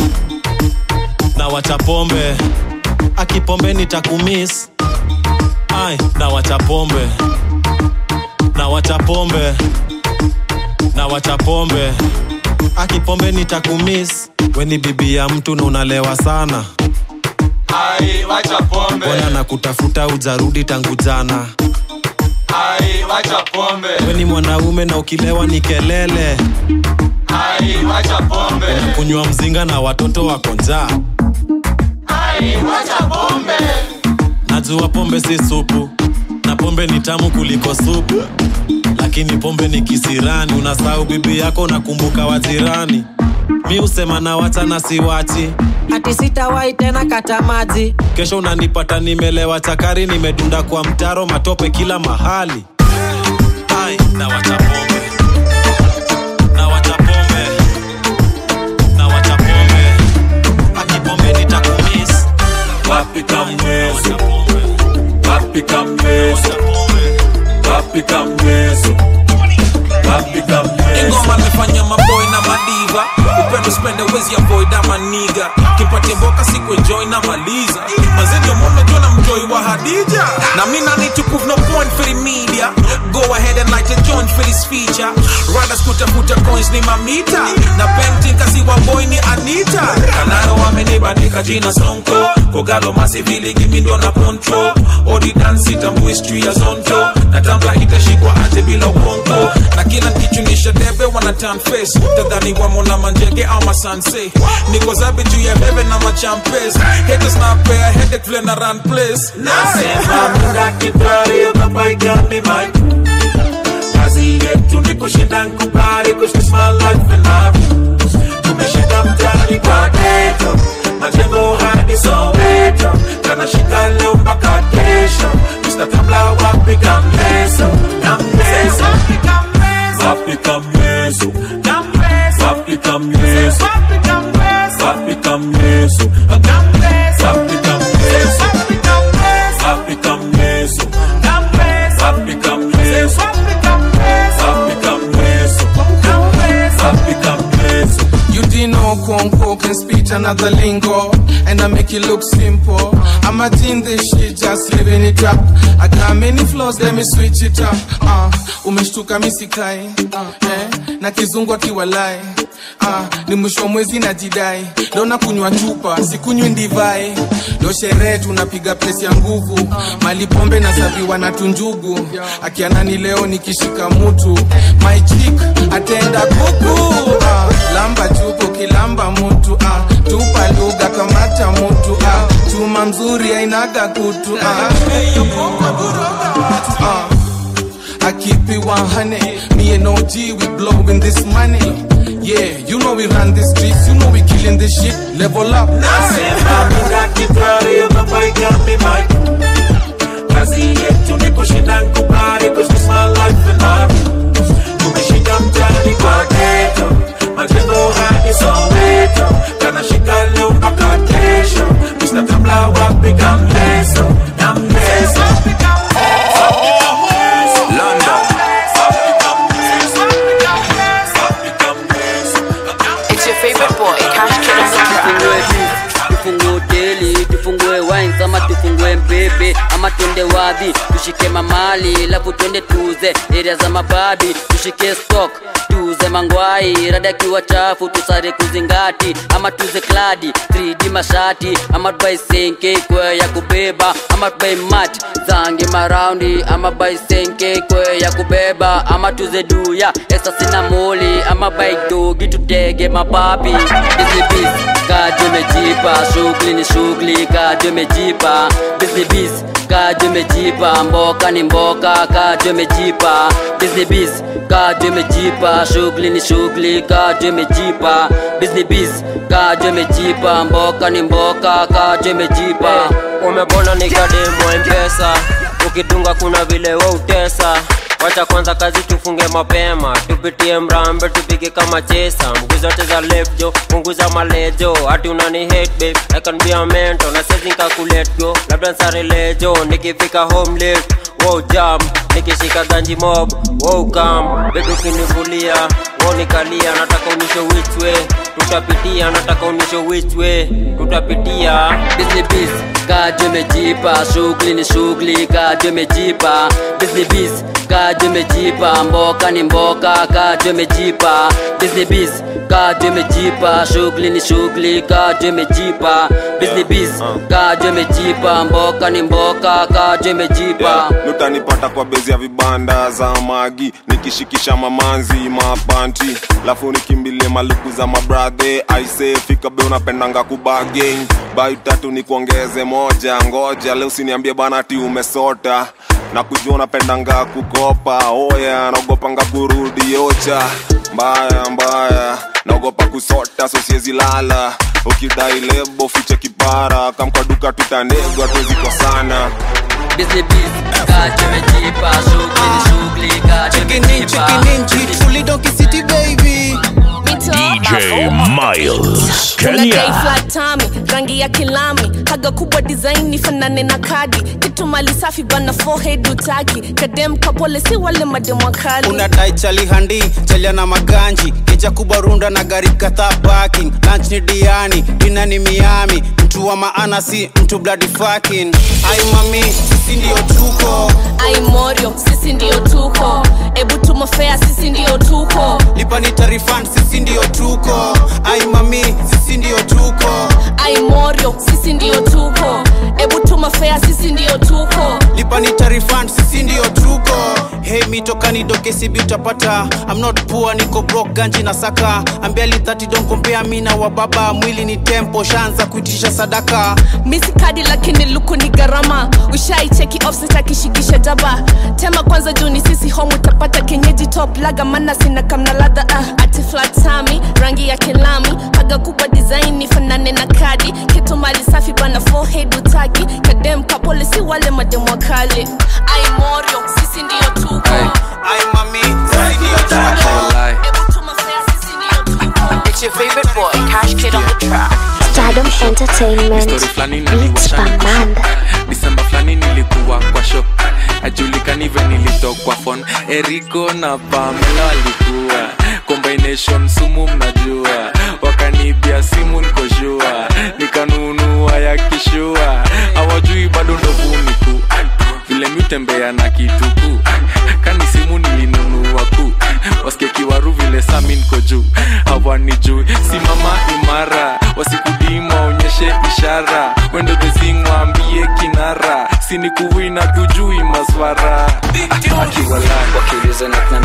Na wacha pombe. Akipombe nitakumiss. Ai, na wacha pombe. Na wacha pombe. Na wacha pombe. Akipombe nitakumiss. Weni bibi ya mtu na unalewa sana. Ai, wacha pombe. Mbona nakutafuta ujarudi tangu jana. Ai, wacha pombe. Weni mwanaume na ukilewa ni kelele. Ai, wacha pombe. Kunywa mzinga na watoto wako njaa. Ai, wacha pombe. Najua pombe si supu, na pombe ni tamu kuliko supu. Lakini pombe ni kisirani, unasahau bibi yako nakumbuka wajirani. Mi usema na wacha na siwachi, ati sitawahi tena kata maji. Kesho unanipata nimelewa chakari, nimedunda kwa mtaro, matope kila mahali. Ai, na wacha pombe. Na wacha pombe. Na wacha pombe. wapi kamweso, wapi kamweso, wapi kamweso, wapi kamweso. Ingoma mefanya maboy na madiva, upendo spende wezi avoid ama niga. Kipatie boka siku enjoy na maliza, mazenyo mwana jona mjoy wa Hadija. Na mina need to prove no point for the media. Go ahead and light a joint for this feature. Riders kutafuta coins ni mamita, na painting kasi wa boy ni Anita. Kanaro wamenibandika jina Sonko, Kogalo masivili gimindo na poncho. Odi dance itambu history ya zonto, na tambla itashikwa aje bila uongo. Na kila kichunisha debe wana turn face, tadhani wamo na manjege ama sanse. Niko zabe juu ya bebe na machampes, haters na pair headache vile na run place. Nasema muda kitari yokapai gami mai, kazi yetu ni kushinda nkupari, kushtis my life and love. Tumeshinda mtani kwa geto, majengo hadi Soweto, kana shika leo mpaka kesho. Mr. Tambla wapi kamleso, kamleso, wapi kamleso, wapi kamleso, wapi kamleso, wapi kamleso, wapi kamleso, wapi kamleso, wapi kamleso, wapi kamleso. You didn't know Konko can speak another lingo, and I make it look simple. I'm a teen this shit, just living it up. I got many flaws, let me switch it up. Umeshtuka misikai, na kizungu akiwalai. Ni mwisho mwezi na jidai, leo nakunywa chupa, sikunywi ndivai. Leo sherehe tunapiga pesi ya nguvu, mali pombe na zaviwa na tunjugu. Akianani leo nikishika mutu, my chick atenda kuku. Lamba chupo kilamba mutu, tupa lugha kamata mutu. Chuma mzuri ainaga kutu. I keep it 100, me and OG, we blowing this money. Yeah, you know we run the streets, you know we killing this shit. Level up. Nasema muda kitari yokapai gami mai, kazi yetu ni kushinda nkupari, kushtis my life and love. Tumeshinda mtani kwa geto, majengo hadi Soweto, kana shika leo mpaka kesho. Mr. Tambla wapi kamleso, kamleso, London. It's your favorite boy, Cash Kid on the track. Tufungue hoteli, tufungue wine, ama tufungue mpepe, ama twende wapi, tushike mamali, lafu twende tuze area za mababi, tushike stock, tuze mangwai, rada kiwa chafu, tusare kuzingati, ama tuze kladi, 3D mashati, ama tubai senke kwe ya kubeba, ama tubai mat, zangi maraundi, ama bai senke kwe ya kubeba, ama tuze duya, esa sina moli, ama bai dogi, tutege mapapi, busy busy, kaje mejipa, shughuli ni shughuli, kaje mejipa, busy busy, kaje mejipa, mboka ni mboka, kaje mejipa, busy busy, kaje mejipa, shughuli ni shughuli, kaje mejipa, busy busy, kaje mejipa, mboka ni mboka, kaje mejipa. Umebona nikademo M-Pesa, ukitunga kuna vile wewe utesa. Wacha kwanza kazi tufunge mapema, tupitie mrambe tupige kama chesa. Mguza teza left jo, punguza malejo, ati unani hate babe, I can be a mentor, na sezi nikakulete go. Labda nsare lejo, nikifika home late, wow jam, nikishika ganji mob, wow come. Baby ukinivulia, wow nikalia, nataka unisho which way, tutapitia, nataka unisho which way, tutapitia. Busy busy, kaje mejipa, shughuli ni shughuli, kaje mejipa, busy busy, kaje mejipa, mboka ni mboka, kaje mejipa, busy busy, kaje mejipa, shughuli ni shughuli, kaje mejipa, busy busy, kaje mejipa, mboka ni mboka, kaje mejipa. Nutanipata kwa bezi ya vibanda za magi, nikishikisha mamanzi mapanti, lafu nikimbilie maluku za mabrathe. I say fika be unapendanga kubageng, bai tatu nikuongeze moja, ngoja leo usiniambie bana ati umesota, na kujua unapendanga kukopa. Oya naogopanga kurudi ocha, mbaya mbaya, naogopa kusota so siezi lala. Ukidai lebo fiche kipara, kamka duka tutanegwa tuziko sana. Busy busy, kaje mejipa, shughuli ni shughuli, kaje mejipa. Checking in, truly donkey city baby. DJ Miles Unadai Kenya. flat tummy, rangi ya kilami, haga kubwa design nifanane na kadi, kitu mali safi bana forehead utaki, kadem kapole si wale madem wakali. Unadai chali handi, chalia na maganji, keja kubwa runda na gari kata parking, lunch ni Diani, dinner ni Miami, mtu wa maana si mtu bloody fucking. Ai mami, sisi ndio tuko. Ai morio, sisi ndio tuko. Ebu tumofea, sisi ndio tuko. Lipa ni tarifan, sisi ndio tuko. Ai mami, sisi ndio tuko. Ai morio, sisi ndio tuko. Ebu tumofea, sisi ndio tuko. Lipa ni tarifan, sisi ndio tuko. Hey mitoka ni doke sibi utapata. I'm not poor, niko broke ganji na saka. Ambia li 30 don't compare mi na wababa. Mwili ni tempo, shanza kuitisha sadaka. Misi kadi lakini luku ni garama. Ushai cheki offset akishikisha jaba. Tema kwanza juni sisi home utapata kenyeji top laga mana sina kamna ladha. Ati flat tummy, rangi ya kilami, haga kubwa design nifanane na kadi, kitu mali safi bana forehead utaki, kadem kapole si wale madem wakali. Ai morio, sisi ndio tuko. Ai mami, sisi ndio tuko. Ebu tumafea, sisi ndio tuko. It's your favorite boy, Cash Kid on the track. Stardom Entertainment. Beats Bamanda. December flani nilikuwa kwa show, ajulikani ve nilitokwa phone. Eriko na Pamela walikuwa combination sumu mnajua, wakanibia simu nikoshua, nikanunua ya kishua, hawajui bado ndovuni ku vile mitembea na kituku, kani simu nilinunua ku wasike kiwaru vile sami niko juu, hawanijui simama imara, wasikudima onyeshe ishara, wendo bezingwa ambie kinara, sini kuwina tujui maswara. Akiwalai wakiuliza nekna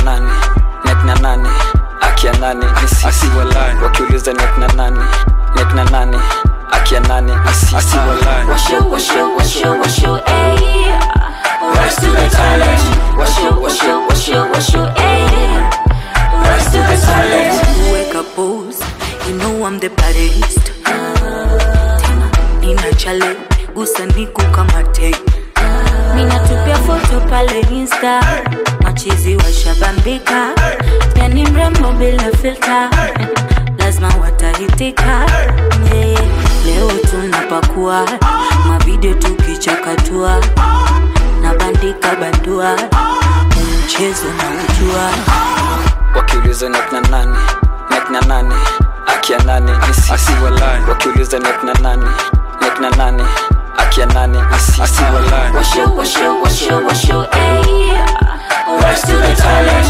nani akia nani ni sisi. Akiwalai wakiuliza nekna nani akia nani ni sisi. Akiwalai washo eh. Rise to the challenge. Washo eh. Rise to the challenge. Wake up pose, you know I'm the baddest. Tena nina challenge, gusa niku kama take. Mina tupia foto pale Insta, machizi washabambika, yani mrembo bila filter, lazima watahitika. Leo tunapakua mavideo tukichakatua, na bandika bandua mchezo na ujua. Wakiuliza nekna nani akia nani ni sisi. Akiwalai wakiuliza nekna nani akia nani ni sisi. Akiwalai washo eh. Rise to the challenge.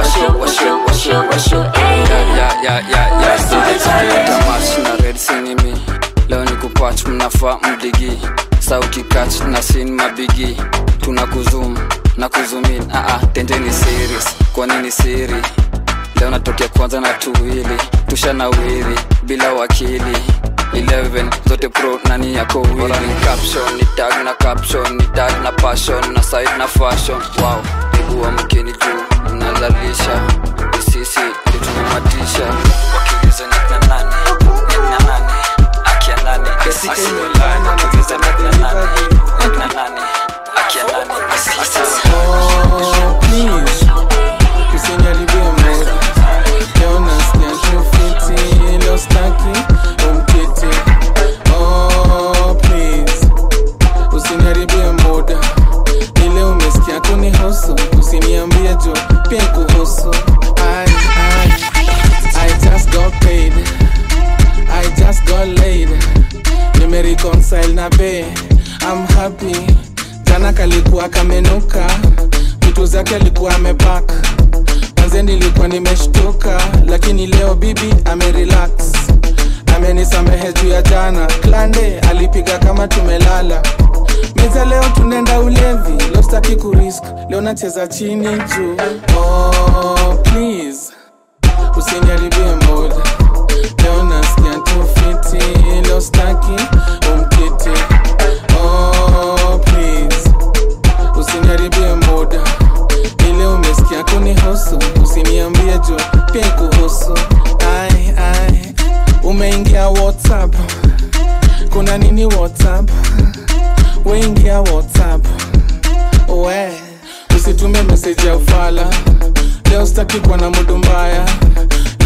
Washo eh. Rise to the challenge. Tamas na red sinimi, leo ni kupatch mnafa mdigi, sauti catch na sin mabigi, tunakuzum na kuzumin. Tendeni serious, kwa nini siri? Leo natokea kwanza na tuwili, tushanawiri bila wakili. 11 zote pro nani yako wili. Bora ni caption, ni tag na passion, na side na fashion. Wow, niguwa mkeni juu, mnalalisha sisi, ndio tunamatisha. Wakiuliza nekna nani akia nani ni sisi. Wakiuliza nekna nani akia nani ni sisi. Oh, please, usinyaribie mood. Leo nasikia kufiti, leo staki umkiti. Oh, please, usinyaribie mood. Ile umesikia kunihusu, usiniambie jo pia kuhusu. I just got paid, I just got laid. Nimereconcile na be, I'm happy. Jana kalikuwa kamenuka, vitu zake alikuwa amepaka. Manze nilikuwa nimeshtuka, lakini leo bibi amerelax. Amenisamehe juu ya jana, klande alipiga kama tumelala. Meza leo tunenda ulevi, leo sitaki kurisk, leo nacheza chini juu. Oh please, usiniharibie mood. Leo nasikia tu fiti, leo sitaki umkiti. Oh please, usiniharibie mood. Ile umesikia kunihusu, usiniambie jo pia kuhusu. Umeingia WhatsApp, kuna nini WhatsApp? Weingia WhatsApp, usitume message ya ufala. Leo sitaki kwa na mudu mbaya,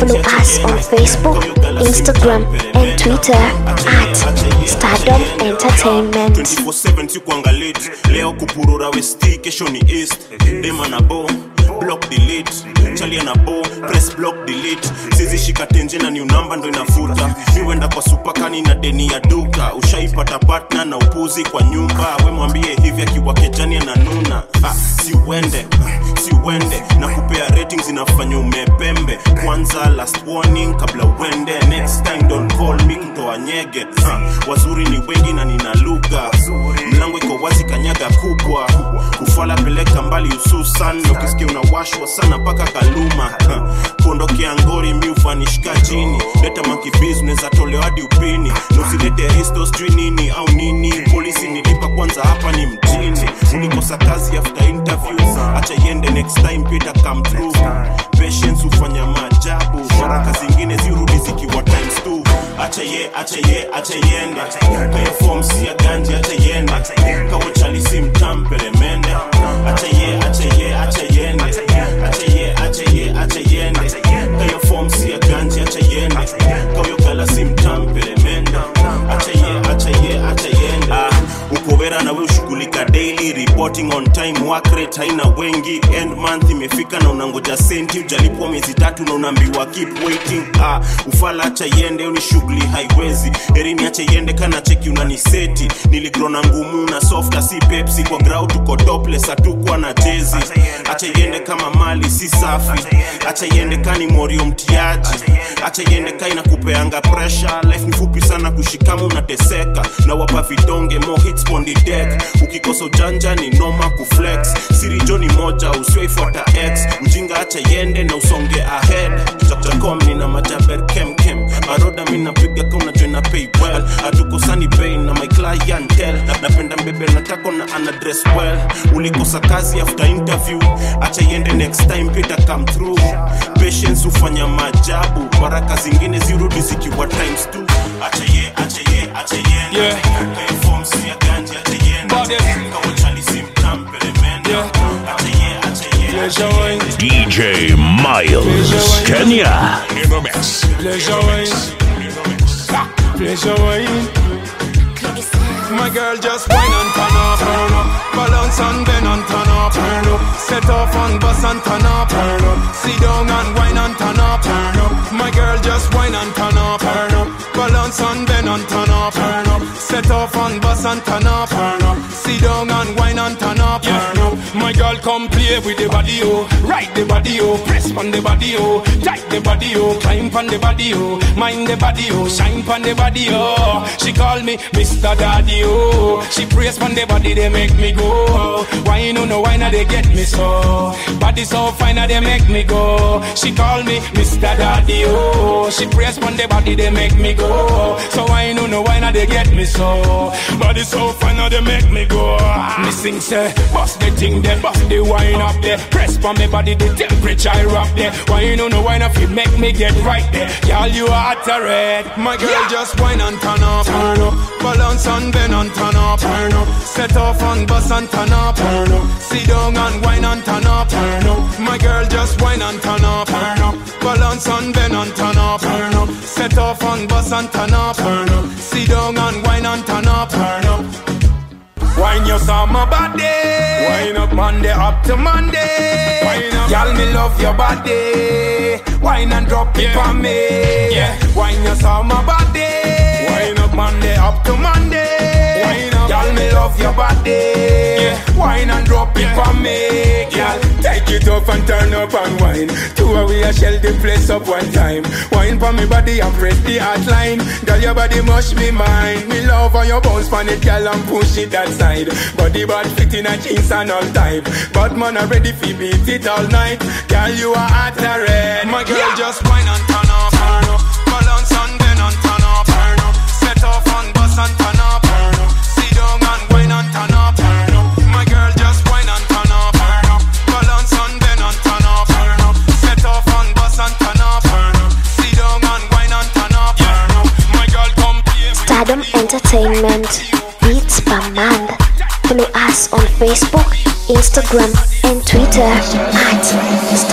Follow us on Facebook, Instagram and Twitter at Stardom Entertainment. 24/7 sikuangalate. Leo kupurura westi, kesho ni east. Dema na bo, block delete. Chalia na bo, press block delete. Sizi shika tenje na new number ndo inafuta. Niwenda kwa supakani na deni ya duka. Ushaipata partner na upuzi kwa nyumba. We mwambie hivi akiwa kejani ananuna. Si uende na kupea ratings inafanya umepembe. Kwanza last warning kabla uende. Next time don't call me kutoa nyege. Wazuri ni wengi na nina lugha. Mlango iko wazi kanyaga kubwa. Kufala peleka mbali hususan. Na ukisikia unawashwa sana paka kaluma. Kuondokea ngori miufanishika chini. Leta monkey business atolewa hadi upini. Na usilete risto sijui nini au nini. Polisi nilipa kwanza hapa ni mjini. Ulikosa kazi after interview. Acha yende next time Peter come through. Patience ufanya maajabu. Baraka zingine zirudi zikiwa times 2. Acha yende. Kaya form si ya ganji acha yende. Kawa chali si mtampele mende. Acha yende. Kaya form si ya ganji acha yende. Kawa kala si mtampele mende. Acha yende. Ukowera na we ushughulika daily. Reporting on time, work rate haina wengi. End month imefika na unangoja senti. Ujalipwa miezi 3 na unaambiwa keep waiting. Ufala acha yende uni shughuli haiwezi. Erini acha yende kana cheki unaniseti. Niligrona ngumu na softa si Pepsi. Kwa grau tuko topless hatukwa na jezi. Acha yende kama mali si safi. Acha yende kani morio mtiaji. Acha yende kaina kupeanga pressure. Life ni fupi sana kushikama unateseka. Na wapa vidonge more hits on the deck. Ukikosa ujanja ni noma kuflex. Siri joni moja usiwaifuata X. Ujinga acha yende na usonge ahead. Jakom ni na majaber kem. Baroda mina piga kona joina pay well. Atukosani pay na my clientele. Napenda mbebe natako na ana dress well. Ulikosa kazi after interview. Acha yende next time Peter come through. Patience ufanya maajabu. Baraka zingine zirudi zikiwa times 2. Acha yende. Yeah. Kaya form si ya ganji acha yende. Kawa chali si mtampele mende. Acha yende. DJ Miles, Kenya. In the mix. Pleasure wine. My girl just wine and turn up, turn up. Balance and bend and turn up, turn up. Set off and bust and turn up, turn up. Sit down and wine and turn up, turn up. My girl just wine and turn up, turn up. Balance and bend and turn up, turn up. Set off and bust and turn up, turn up. Sit down and wine and turn up, turn up. My girl come play with the body, oh. Ride the body, oh. Press on the body, oh. Tight the body, oh. Climb on the body, oh. Mind the body, oh. Shine on the body, oh. She call me Mr. Daddy, oh. She praise on the body, they make me go. Why you know no why now they get me so? Body so fine now they make me go. She call me Mr. Daddy, oh. She praise on the body, they make me go. So why you know no why now they get me so? Body so fine now they make me go. Me sing say, bust the thing there, bust the wine up there. Press on me body, the temperature up there. Why you know no why now feel make me get right there? Girl you are hot a red. My girl just wine and turn up, turn up. Balance and bend and turn up, turn up. Set off and bust and turn up, turn up. Sit down and wine and turn up, turn up. My girl just wine and turn up, turn up. Balance and bend and turn up, turn up. Set off and bust and turn up, turn up. Sit down and wine and turn up, turn up. Wine your summer body. Wine up Monday up to Monday. Wine up. Y'all me love your body. Wine and drop it for me. Yeah. Wine your summer body. Wine up Monday up to Monday. Wine up. Y'all me love your body. Yeah. Wine and drop it for me. Y'all take it up and turn up and wine. Two away I shell the place up one time. Wine for me body and press the hotline. Girl your body must be mine. Me love how your bounce pan it, girl, and push it that side. Body bad fit in a jeans and all type. But man I ready fi beat it all night. Girl you are hot a red. My girl just wine and turn up, turn up. Balance and bend and turn up, turn up. Set off and bust and turn up, turn up. Sit down and wine and turn up, turn up. My girl just wine and turn up, turn up. Balance and bend and turn up, turn up. Set off and bust and turn up, turn up. Sit down and wine and turn up, turn up. My girl come play. Stardom Entertainment, beats per month. Follow us on Facebook, Instagram and Twitter at Stardom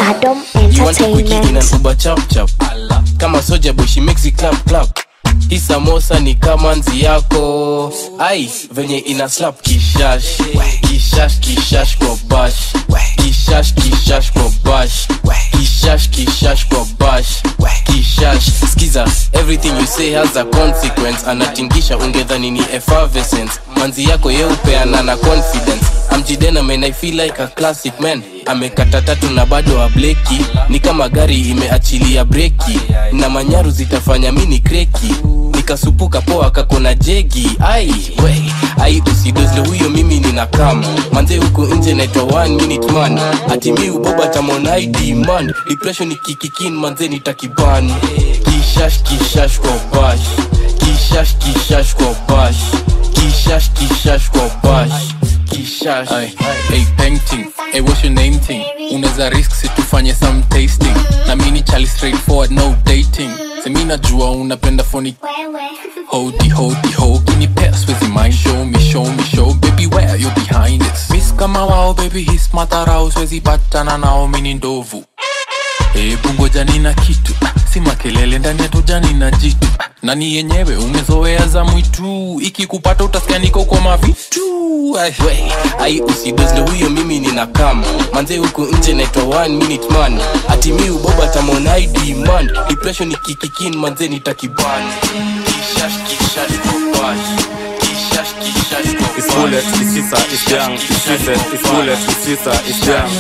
Adam You want a quickie in an Entertainment. Uber chap chap. Kama soja boy she makes it clap clap. Hii samosa ni kama nzi yako. Ai, venye ina slap kishash. Kishash kishash kwa bash. Kishash kishash kwa bash. Kishash kishash kwa bash. Kishash. Skiza, everything you say has a consequence. Anatingisha ungedhani ni effervescence. Manzi yako yeupeana na confidence. Amjidena man, I feel like a classic man. Amekata tatu na bado ableki. Ni kama gari imeachilia breki. Na manyaru zitafanya mini kreki. Nikasupuka poa kakona jegi. Ai usidozle huyo mimi nina kama. Manze huko nje naitwa 1 minute man. Ati mi uboba tamon ID man. Depression ikikikin manze nitakibani. Kishash kishash kwa bash. Kishash kishash kwa bash. Kishash kishash kwa bash. Kishash. Hey painting, hey what's your name thing? Unaweza risk si tufanye some tasting. Na mini chali straightforward no dating. Semi najua unapenda phony. Hodi ho, can you pass with your mind? Show me, baby where you behind it. Miss kama wao baby his matarao swezi patana nao mini ndovu. Bungoja nina kitu, si makelele ndani ya tojani na jitu. Nani yenyewe umezoea za mwitu, ikikupata utasikia niko kwa mavitu. Ai usidozle huyo mimi nina kama. Manze huko nje naitwa 1 minute man. Ati mi uboba tamon ID man. Depression ikikikin manze nitakibani. Kishash kishash kwa bash. Kishash kishash kwa bash. It's bullet, it's sisa, it's young. It's sisa, it's bullet, it's sisa, it's young.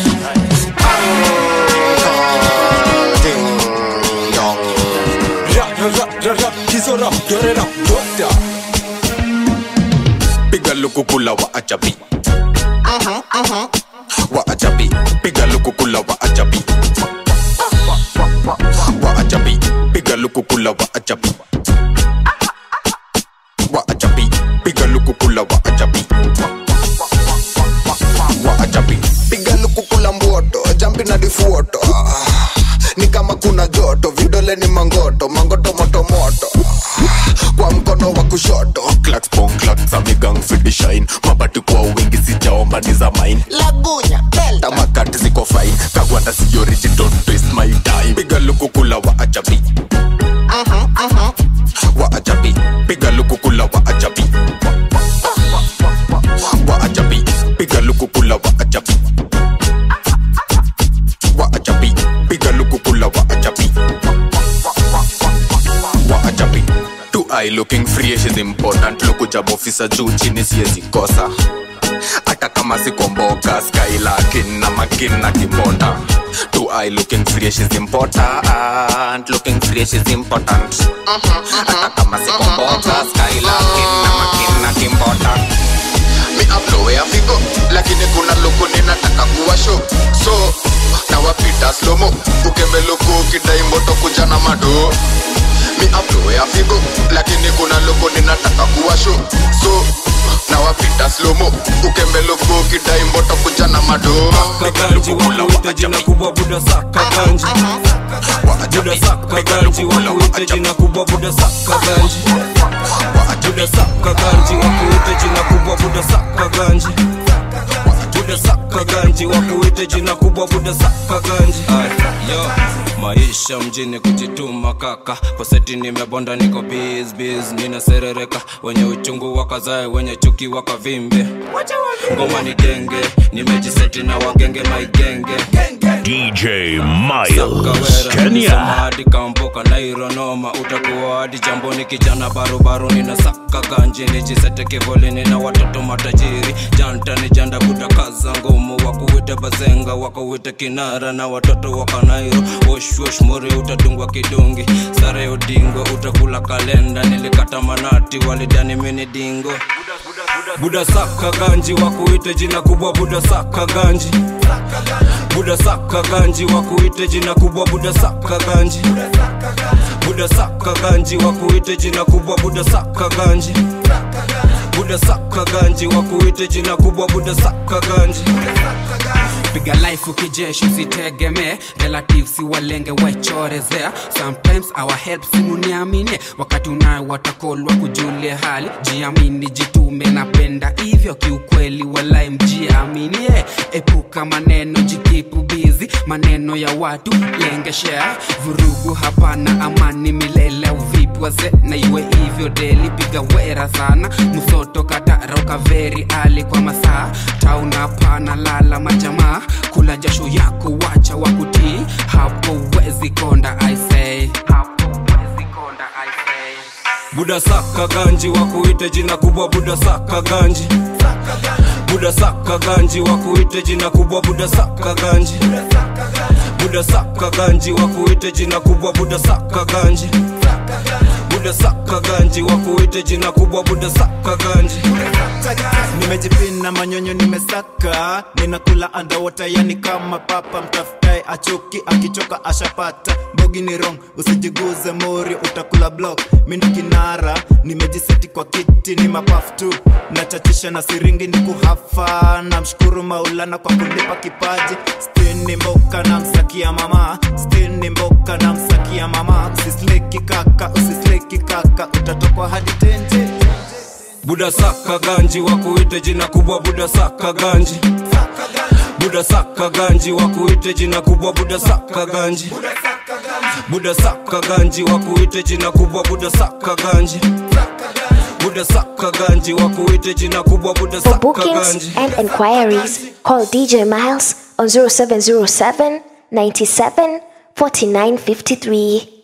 Piga lukukula wa ajabi. Wa ajabi. Piga lukukula wa ajabi. Wa ajabi. Piga lukukula wa ajabi. Wa ajabi. Piga lukukula wa ajabi. Wa ajabi. Piga lukukula mboto, jampi na difuoto. Ni kama kuna joto, vidole ni mangoto, mangoto moto moto. Kwa mkono wa kushoto, clacks pong clacks amigang fidi shine. Mabati kwa wingi sijaomba ni za mine. Lagunya, delta makati ziko fine. Kagwanda si origin, don't waste my time. Piga lukukula wa ajabi. Wa ajabi. Piga lukukula wa ajabi. Wa ajabi. Piga lukukula wa ajabi. Wa ajabi. Piga lukukula wa ajabi. Wa ajabi. Do I looking fresh is important. Luku jab officer juu chini siezi kosa. Ata kama sikomboka skylarkin na makin na kimbonda. Do I looking fresh is important. Looking fresh is important. Ata kama sikomboka skylarkin na makin na kimbonda. Mi upload ya figo, lakini kuna loko ninataka kuwa show. So, na wapita slow-mo, ukembe loko kidai moto kuja na mado. Mi upload ya figo, lakini kuna loko ninataka kuwa show. So, na wapita slow-mo, ukembe loko kidai moto kuja na mado. Kaganji wakuite jina kubwa buda saka ganji. Buda saka ganji wakuite jina kubwa buda saka ganji. Buda saka ganji wakuite jina kubwa buda saka ganji. Buda saka ganji wakuite jina kubwa buda saka ganji. Yo, maisha mjini kujituma kaka. Kwa seti nimebonda niko biz nina serereka. Wenye uchungu wakazae, wenye chuki wakavimbe. Ngoma ni genge, nimejiseti na wagenge maigenge. DJ Miles Kenya. Hadi kamboka na ironoma. Utakuwa hadi jamboni kijana barubaru. Nina saka ganji nijisete kivolini na watoto matajiri. Janta ni janda kutakaza ngumu. Wakuwite bazenga, wakuwite kinara na watoto wakanairo. Wosh mori utadungwa kidungi. Sare udingo utakula kalenda. Nilikata manati walidani mini dingo. Buda saka ganji wakuite jina kubwa buda saka ganji. Buda saka ganji wakuite jina kubwa buda saka ganji. Buda saka ganji wakuite jina kubwa buda saka ganji. Buda saka ganji wakuite jina kubwa buda saka ganji. piga life ukijeshi usitegemee relatives si walenge wechorezea sometimes our help simuniamine wakati unayo watakolwa kujulia hali jiamini jitume napenda hivyo kiukweli walai mjiaminie epuka maneno jikipu busy maneno ya watu lenge share vurugu hapana amani milele uvipi waze na iwe hivyo deli piga wera sana musoto kata roka very ali kwa masaa tauna pana lala majamaa kula jasho yako wacha wakutii hapo wezi konda I say Buda saka ganji wakuite jina kubwa Buda saka ganji Buda saka ganji wakuite jina kubwa Buda saka ganji Buda saka ganji wakuite jina kubwa Buda saka ganji Buda saka ganji wakuite jina kubwa Buda saka ganji Nimejipina manyonyo nimesaka ninakula underwater yani kama papa mtafutae achoki akichoka ashapata bogi ni wrong usijiguze mori utakula block mimi kinara nimejiseti kwa kiti ni mapafu tu nachachisha na siringi ni kuhafa namshukuru Maulana kwa kunipa kipaji stini mboka na msakia mama stini mboka na msakia mama usisleki kaka utatokwa hadi tenje Buda saka ganji wakuite jina kubwa Buda saka ganji Buda saka ganji wakuite jina kubwa Buda saka ganji Buda saka ganji wakuite jina kubwa Buda saka ganji Buda saka ganji wakuite jina kubwa Buda For saka bookings ganji and inquiries, call DJ Miles on 0707 97 49 53.